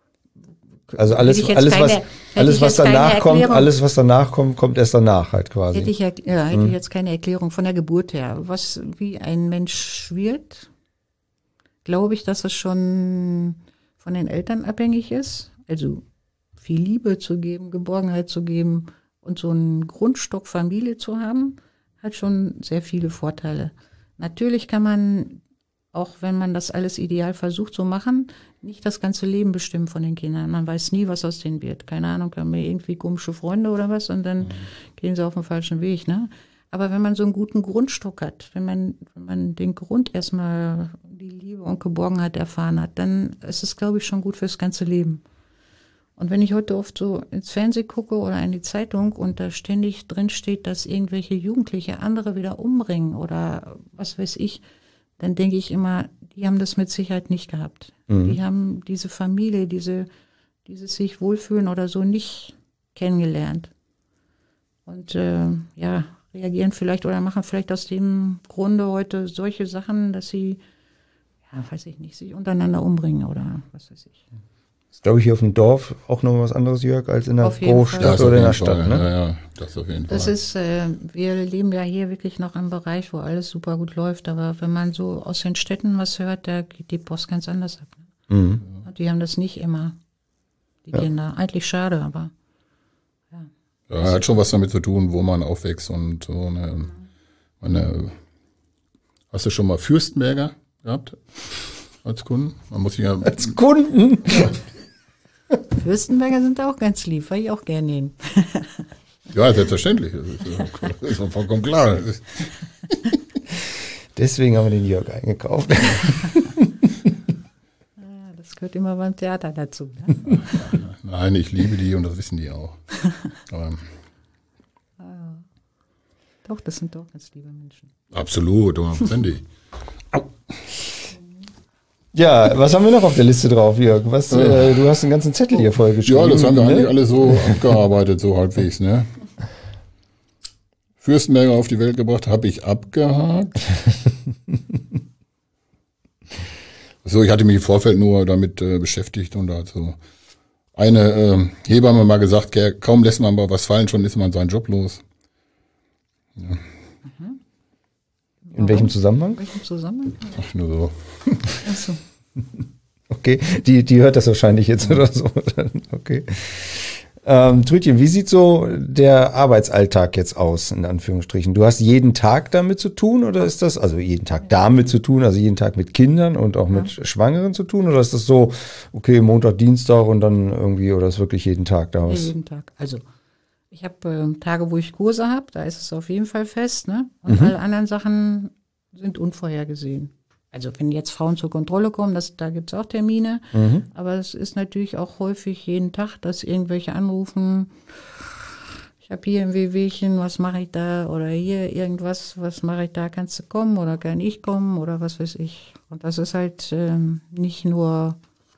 alles, Hätte ich jetzt alles, was, keine- alles, hätte was ich jetzt keine danach kommt, Erklärung. alles, was danach kommt, kommt erst danach halt quasi. hätte ich jetzt keine Erklärung von der Geburt her. Wie ein Mensch wird, glaube ich, dass es schon von den Eltern abhängig ist. Also viel Liebe zu geben, Geborgenheit zu geben und so einen Grundstock Familie zu haben, hat schon sehr viele Vorteile. Natürlich kann man, auch wenn man das alles ideal versucht zu machen, nicht das ganze Leben bestimmen von den Kindern. Man weiß nie, was aus denen wird. Keine Ahnung, haben wir irgendwie komische Freunde oder was und dann gehen sie auf den falschen Weg, ne? Aber wenn man so einen guten Grundstock hat, wenn man den Grund erstmal die Liebe und Geborgenheit erfahren hat, dann ist es, glaube ich, schon gut fürs ganze Leben. Und wenn ich heute oft so ins Fernsehen gucke oder in die Zeitung und da ständig drin steht, dass irgendwelche Jugendliche andere wieder umbringen oder was weiß ich, dann denke ich immer, die haben das mit Sicherheit nicht gehabt. Die haben diese Familie, dieses sich wohlfühlen oder so nicht kennengelernt. Und reagieren vielleicht oder machen vielleicht aus dem Grunde heute solche Sachen, dass sie, weiß ich nicht, sich untereinander umbringen oder was weiß ich. Ist, glaube ich, hier auf dem Dorf auch noch was anderes, Jörg, als in der Auf jeden Großstadt Fall. Das auf oder in der jeden Stadt. Fall. Ne? Ja, das auf jeden Fall. Das ist, wir leben ja hier wirklich noch im Bereich, wo alles super gut läuft, aber wenn man so aus den Städten was hört, da geht die Post ganz anders ab. Und die haben das nicht immer, die Kinder. Eigentlich schade, aber Ja, hat schon was damit zu tun, wo man aufwächst und so. Hast du schon mal Fürstenberger gehabt als Kunden? Man muss sich ja Als Kunden? Fürstenberger sind auch ganz lieb, weil ich auch gerne nehmen. ja, selbstverständlich. Das ist vollkommen klar. Deswegen haben wir den Jörg eingekauft. Das gehört immer beim Theater dazu. Ne? Nein, ich liebe die und das wissen die auch. Aber Doch, das sind doch ganz liebe Menschen. absolut, 100%. Ja, was haben wir noch auf der Liste drauf, Jörg? Du hast einen ganzen Zettel hier vollgeschrieben. Ja, das haben wir ne? eigentlich alle so abgearbeitet, so halbwegs, ne? Fürstenberger auf die Welt gebracht, habe ich abgehakt. So, ich hatte mich im Vorfeld nur damit beschäftigt und da hat so eine Hebamme mal gesagt, kaum lässt man mal was fallen, schon ist man seinen Job los. Ja. In welchem Zusammenhang? In welchem Zusammenhang? Ach, nur so. Achso. Okay, die hört das wahrscheinlich jetzt oder so. Okay. Trütchen, wie sieht so der Arbeitsalltag jetzt aus, in Anführungsstrichen? Du hast jeden Tag damit zu tun oder ist das, also jeden Tag damit zu tun, also jeden Tag mit Kindern und auch mit Schwangeren zu tun? Oder ist das so, okay, Montag, Dienstag und dann irgendwie, oder ist wirklich jeden Tag da Ja, was? jeden Tag. Also ich habe Tage, wo ich Kurse habe, da ist es auf jeden Fall fest, ne? Und alle anderen Sachen sind unvorhergesehen. Also wenn jetzt Frauen zur Kontrolle kommen, da gibt's auch Termine. Aber es ist natürlich auch häufig jeden Tag, dass irgendwelche anrufen, ich habe hier ein Wehwehchen, was mache ich da? Oder hier irgendwas, was mache ich da? Kannst du kommen oder kann ich kommen oder was weiß ich. Und das ist halt nicht nur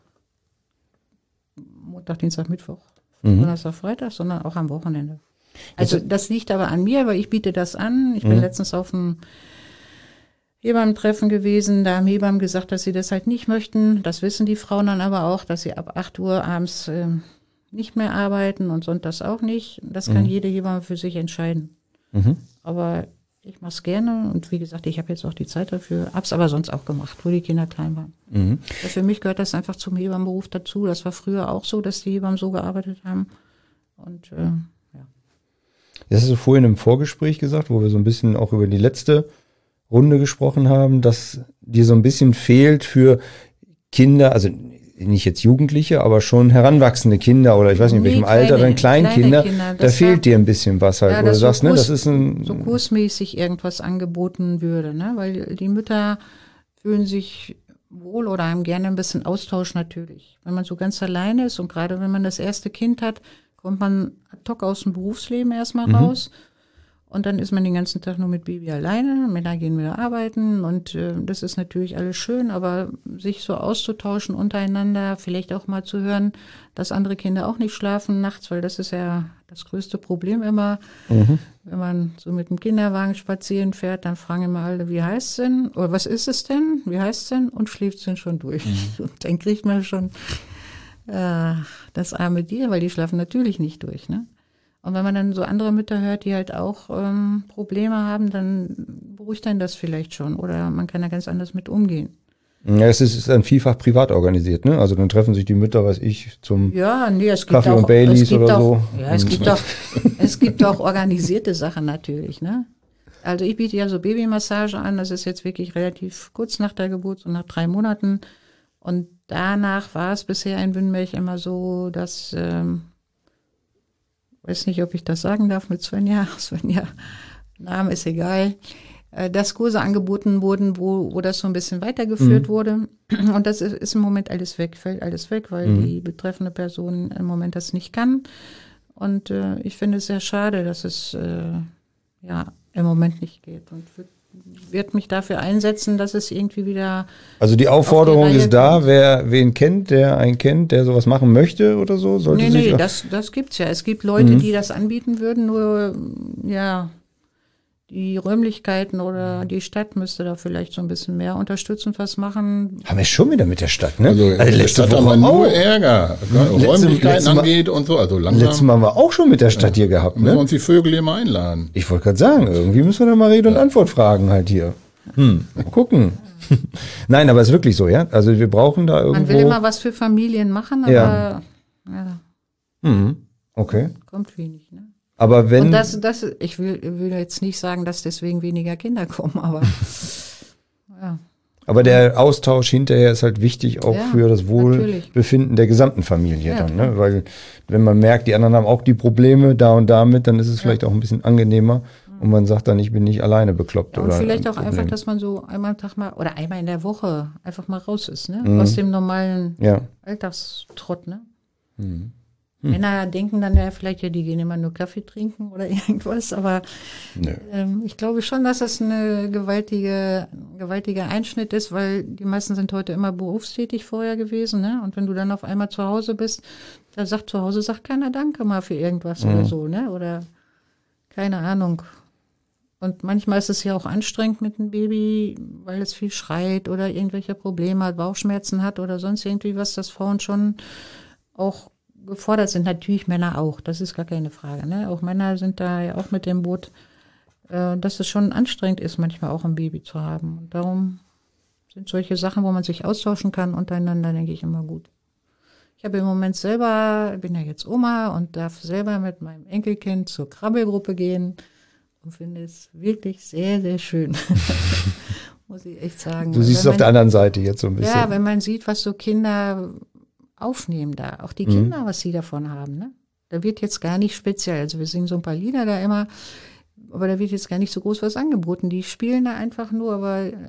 Montag, Dienstag, Mittwoch, Donnerstag, Freitag, sondern auch am Wochenende. Also das liegt aber an mir, weil ich biete das an. Ich bin letztens auf einem Hebammentreffen gewesen. Da haben Hebammen gesagt, dass sie das halt nicht möchten. Das wissen die Frauen dann aber auch, dass sie ab 8 Uhr abends nicht mehr arbeiten und sonntags auch nicht. Das kann jede Hebamme für sich entscheiden. Aber ich mache es gerne und wie gesagt, ich habe jetzt auch die Zeit dafür. Hab's aber sonst auch gemacht, wo die Kinder klein waren. Ja, für mich gehört das einfach zum Hebammenberuf dazu. Das war früher auch so, dass die Hebammen so gearbeitet haben. Und ja. Das hast du vorhin im Vorgespräch gesagt, wo wir so ein bisschen auch über die letzte Runde gesprochen haben, dass dir so ein bisschen fehlt für Kinder, also nicht jetzt Jugendliche, aber schon heranwachsende Kinder oder ich weiß nicht in welchem Alter, dann Kleinkinder, da fehlt dir ein bisschen was halt. Ja, Oder du sagst, so das ist so kursmäßig irgendwas angeboten würde, ne? Weil die Mütter fühlen sich wohl oder haben gerne ein bisschen Austausch natürlich. Wenn man so ganz alleine ist und gerade wenn man das erste Kind hat, kommt man ad hoc aus dem Berufsleben erstmal raus. Und dann ist man den ganzen Tag nur mit Baby alleine. Männer gehen wieder arbeiten und das ist natürlich alles schön, aber sich so auszutauschen untereinander, vielleicht auch mal zu hören, dass andere Kinder auch nicht schlafen nachts, weil das ist ja das größte Problem immer. Wenn man so mit dem Kinderwagen spazieren fährt, dann fragen immer alle, wie heißt es denn? Oder was ist es denn? Wie heißt es denn? Und schläft es denn schon durch. Und dann kriegt man schon das arme Tier, weil die schlafen natürlich nicht durch, ne? Und wenn man dann so andere Mütter hört, die halt auch Probleme haben, dann beruhigt einen das vielleicht schon. Oder man kann da ganz anders mit umgehen. Ja, es ist dann vielfach privat organisiert, ne? Also dann treffen sich die Mütter, weiß ich, zum es gibt Kaffee auch, und Baileys oder so. Ja, es gibt auch organisierte Sachen natürlich, ne? Also ich biete ja so Babymassage an. Das ist jetzt wirklich relativ kurz nach der Geburt, so nach 3 Monaten. Und danach war es bisher in Wünnberg immer so, dass weiß nicht, ob ich das sagen darf mit Svenja. Svenja, Name ist egal. Dass Kurse angeboten wurden, wo das so ein bisschen weitergeführt wurde. Und das ist im Moment alles weg, fällt alles weg, weil die betreffende Person im Moment das nicht kann. Und ich finde es sehr schade, dass es im Moment nicht geht. Und wird mich dafür einsetzen, dass es irgendwie wieder. Also die Aufforderung ist da, wer wen kennt, der einen kennt, der sowas machen möchte oder so, sollte sich. Nee, das gibt's ja. Es gibt Leute, die das anbieten würden, nur die Räumlichkeiten oder die Stadt müsste da vielleicht so ein bisschen mehr unterstützend was machen. Haben wir schon wieder mit der Stadt, ne? Also die Stadt haben wir nur Ärger, Räumlichkeiten angeht und so. Also langsam. Letztes Mal haben wir auch schon mit der Stadt hier gehabt, Müssen wir ne? uns die Vögel hier mal einladen. Ich wollte gerade sagen, irgendwie müssen wir da mal Rede und Antwort fragen halt hier. Mal gucken. Nein, aber es ist wirklich so, ja? Also wir brauchen da irgendwo. Man will immer was für Familien machen, aber Okay. kommt wenig, ne? Aber wenn. Und ich will jetzt nicht sagen, dass deswegen weniger Kinder kommen, aber Aber der Austausch hinterher ist halt wichtig auch für das Wohlbefinden der gesamten Familie dann, ne? Weil wenn man merkt, die anderen haben auch die Probleme da und damit, dann ist es vielleicht auch ein bisschen angenehmer und man sagt dann, ich bin nicht alleine bekloppt. und oder vielleicht auch Problem. einfach, dass man so einmal am Tag mal oder einmal in der Woche einfach mal raus ist, ne? Aus dem normalen Alltagstrott, ne? Männer denken dann ja vielleicht, die gehen immer nur Kaffee trinken oder irgendwas, aber ich glaube schon, dass das eine gewaltiger Einschnitt ist, weil die meisten sind heute immer berufstätig vorher gewesen, ne? Und wenn du dann auf einmal zu Hause bist, da sagt zu Hause keiner Danke mal für irgendwas oder so, ne? Oder keine Ahnung. Und manchmal ist es ja auch anstrengend mit dem Baby, weil es viel schreit oder irgendwelche Probleme hat, Bauchschmerzen hat oder sonst irgendwie was, dass Frauen schon auch gefordert sind. Natürlich Männer auch, das ist gar keine Frage, ne? Auch Männer sind da ja auch mit dem Boot, dass es schon anstrengend ist, manchmal auch ein Baby zu haben. Und darum sind solche Sachen, wo man sich austauschen kann untereinander, denke ich, immer gut. Ich habe im Moment bin ja jetzt Oma und darf selber mit meinem Enkelkind zur Krabbelgruppe gehen und finde es wirklich sehr, sehr schön. Muss ich echt sagen. Du siehst es auf der anderen Seite jetzt so ein bisschen. Ja, wenn man sieht, was so Kinder aufnehmen da, auch die Kinder, was sie davon haben, ne? Da wird jetzt gar nicht speziell, also wir singen so ein paar Lieder da immer, aber da wird jetzt gar nicht so groß was angeboten. Die spielen da einfach nur, aber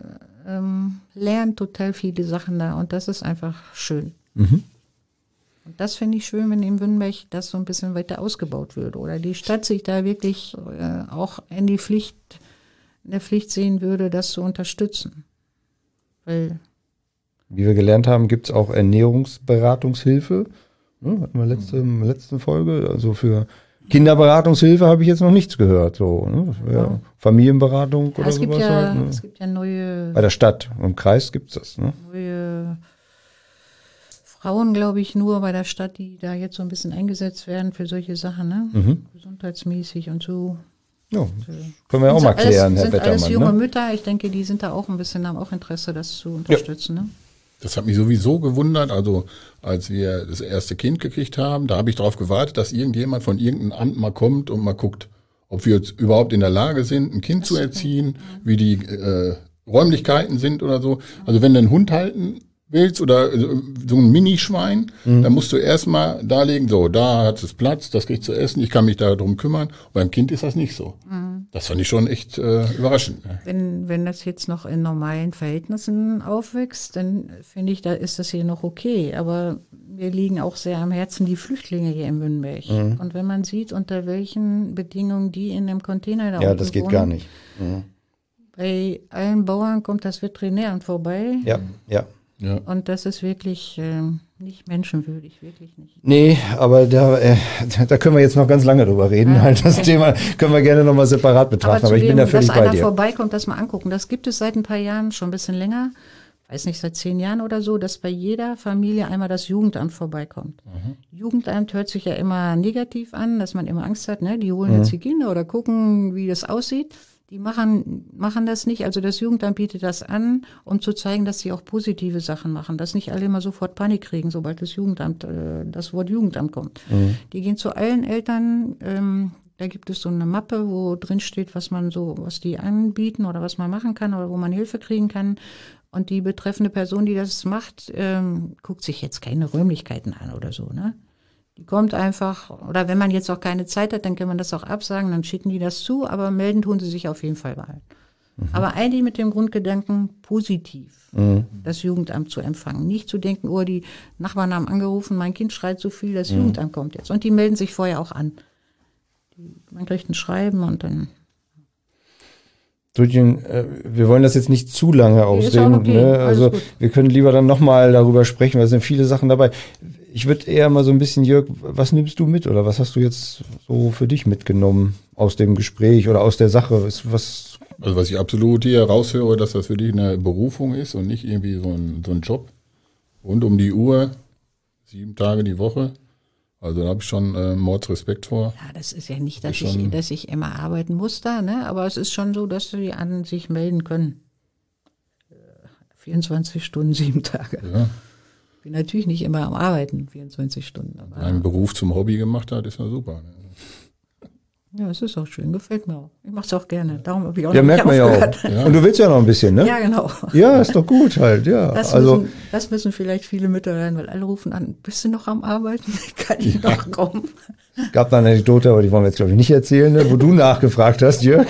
lernt total viele Sachen da und das ist einfach schön. Mhm. Und das finde ich schön, wenn in Wünnberg das so ein bisschen weiter ausgebaut wird oder die Stadt sich da wirklich auch in der Pflicht sehen würde, das zu unterstützen. Weil wie wir gelernt haben, gibt es auch Ernährungsberatungshilfe. Hatten wir letzte Folge. Also für Kinderberatungshilfe habe ich jetzt noch nichts gehört. So, ne? Ja, Familienberatung oder sowas. Halt, ne? Es gibt ja neue. Bei der Stadt. Im Kreis gibt es das. Ne? Neue Frauen, glaube ich, nur bei der Stadt, die da jetzt so ein bisschen eingesetzt werden für solche Sachen, ne? Gesundheitsmäßig und so. Ja, können wir ja auch mal klären, Herr Wettermann. Wettermann. Alles junge ne? Mütter, ich denke, die sind da auch ein bisschen, haben auch Interesse, das zu unterstützen. Ne? Das hat mich sowieso gewundert, also als wir das erste Kind gekriegt haben, da habe ich darauf gewartet, dass irgendjemand von irgendeinem Amt mal kommt und mal guckt, ob wir jetzt überhaupt in der Lage sind, ein Kind zu erziehen, wie die Räumlichkeiten sind oder so. Also wenn du einen Hund halten willst oder so ein Minischwein, dann musst du erstmal darlegen, so, da hat es Platz, das kriegt zu essen, ich kann mich darum kümmern. Und beim Kind ist das nicht so. Das fand ich schon echt überraschend. Wenn das jetzt noch in normalen Verhältnissen aufwächst, dann finde ich, da ist das hier noch okay. Aber mir liegen auch sehr am Herzen die Flüchtlinge hier in Wünnberg. Und wenn man sieht, unter welchen Bedingungen die in dem Container da Ja, das geht wohnen, gar nicht. Bei allen Bauern kommt das Veterinäramt vorbei. Ja. Und das ist wirklich nicht menschenwürdig, wirklich nicht. Nee, aber da können wir jetzt noch ganz lange drüber reden. Halt das Thema können wir gerne nochmal separat betrachten, aber ich bin da völlig bei dir. Dass einer vorbeikommt, das mal angucken. Das gibt es seit ein paar Jahren, schon ein bisschen länger, weiß nicht, seit 10 Jahren oder so, dass bei jeder Familie einmal das Jugendamt vorbeikommt. Jugendamt hört sich ja immer negativ an, dass man immer Angst hat, ne? Die holen jetzt die Kinder oder gucken, wie das aussieht. Die machen das nicht. Also das Jugendamt bietet das an, um zu zeigen, dass sie auch positive Sachen machen. Dass nicht alle immer sofort Panik kriegen, sobald das Wort Jugendamt kommt. Die gehen zu allen Eltern. Da gibt es so eine Mappe, wo drin steht, was die anbieten oder was man machen kann oder wo man Hilfe kriegen kann. Und die betreffende Person, die das macht, guckt sich jetzt keine Räumlichkeiten an oder so, ne? Die kommt einfach, oder wenn man jetzt auch keine Zeit hat, dann kann man das auch absagen, dann schicken die das zu, aber melden tun sie sich auf jeden Fall mal. Aber eigentlich mit dem Grundgedanken, positiv das Jugendamt zu empfangen. Nicht zu denken, oh, die Nachbarn haben angerufen, mein Kind schreit so viel, das Jugendamt kommt jetzt. Und die melden sich vorher auch an. Man kriegt ein Schreiben und dann... Wir wollen das jetzt nicht zu lange ausdehnen. Okay. Ne? Also wir können lieber dann nochmal darüber sprechen, weil es sind viele Sachen dabei. Ich würde eher mal so ein bisschen, Jörg, was nimmst du mit oder was hast du jetzt so für dich mitgenommen aus dem Gespräch oder aus der Sache? Also was ich absolut hier raushöre, dass das für dich eine Berufung ist und nicht irgendwie so ein Job. Rund um die Uhr, 7 Tage die Woche. Also da habe ich schon Mordsrespekt vor. Ja, das ist ja nicht, dass ich immer arbeiten muss da, ne? Aber es ist schon so, dass die an sich melden können. 24 Stunden, 7 Tage. Ja. Bin natürlich nicht immer am Arbeiten, 24 Stunden. Aber einen Beruf zum Hobby gemacht hat, ist ja super. Ne? Ja, es ist auch schön, gefällt mir auch. Ich mache es auch gerne, darum habe ich auch ja, noch merkt man ja auch. Ja. Und du willst ja noch ein bisschen, ne? Ja, genau. Ja, ist doch gut halt, ja. Das müssen vielleicht viele Mütter hören, weil alle rufen an, bist du noch am Arbeiten? Kann ich noch kommen? Es gab da eine Anekdote, aber die wollen wir jetzt, glaube ich, nicht erzählen, ne? Wo du nachgefragt hast, Jörg.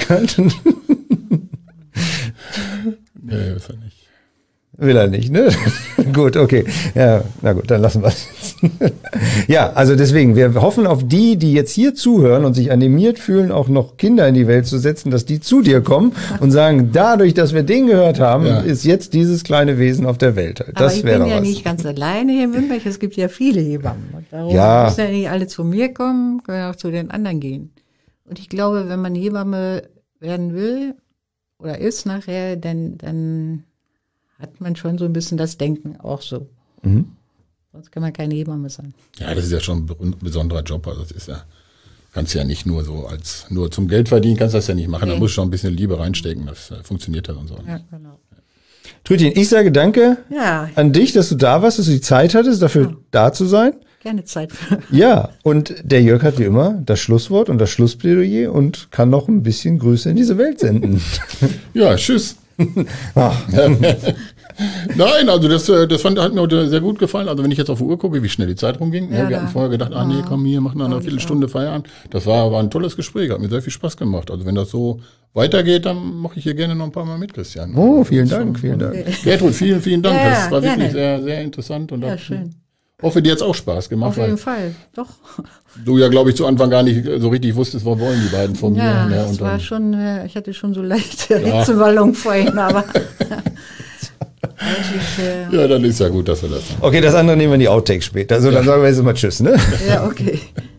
Nee, ist er nicht. Will er nicht, ne? Gut, okay. Ja, na gut, dann lassen wir es jetzt. Ja, also deswegen, wir hoffen auf die jetzt hier zuhören und sich animiert fühlen, auch noch Kinder in die Welt zu setzen, dass die zu dir kommen und sagen, dadurch, dass wir den gehört haben, ist jetzt dieses kleine Wesen auf der Welt. Das aber ich bin ja nicht ganz alleine hier in Wünnberg, es gibt ja viele Hebammen. Und darum müssen ja nicht alle zu mir kommen, können auch zu den anderen gehen. Und ich glaube, wenn man Hebamme werden will oder ist nachher, dann hat man schon so ein bisschen das Denken auch so. Sonst kann man keine Hebamme sein. Ja, das ist ja schon ein besonderer Job. Also das ist ja, kannst ja nicht nur so nur zum Geld verdienen, kannst das ja nicht machen. Da musst du schon ein bisschen Liebe reinstecken. Das funktioniert ja dann so nicht. Ja, genau. Trütchen, ich sage danke an dich, dass du da warst, dass du die Zeit hattest, dafür da zu sein. Gerne Zeit für. Ja, und der Jörg hat wie immer das Schlusswort und das Schlussplädoyer und kann noch ein bisschen Grüße in diese Welt senden. Ja, tschüss. Nein, also das hat mir sehr gut gefallen. Also wenn ich jetzt auf die Uhr gucke, wie schnell die Zeit rumging. Ja, wir hatten vorher gedacht, nee, komm hier, mach noch eine Viertelstunde Feierabend. Das war ein tolles Gespräch, hat mir sehr viel Spaß gemacht. Also wenn das so weitergeht, dann mache ich hier gerne noch ein paar Mal mit, Christian. Oh, vielen Dank, vielen Dank. Gertrud, vielen, vielen Dank. Ja, das war gerne. wirklich sehr, sehr interessant. Und Ja, schön. hoffe, dir hat es auch Spaß gemacht, Auf jeden Fall, doch. du ja, glaube ich, zu Anfang gar nicht so richtig wusstest, was wollen die beiden von Ja, mir. das war schon, ich hatte schon so leichte Hitzewallung vorhin, aber eigentlich, Ja, dann ist ja gut, dass wir das haben. Okay, das andere nehmen wir in die Outtakes später. Also dann sagen wir jetzt mal Tschüss, ne? ja, okay.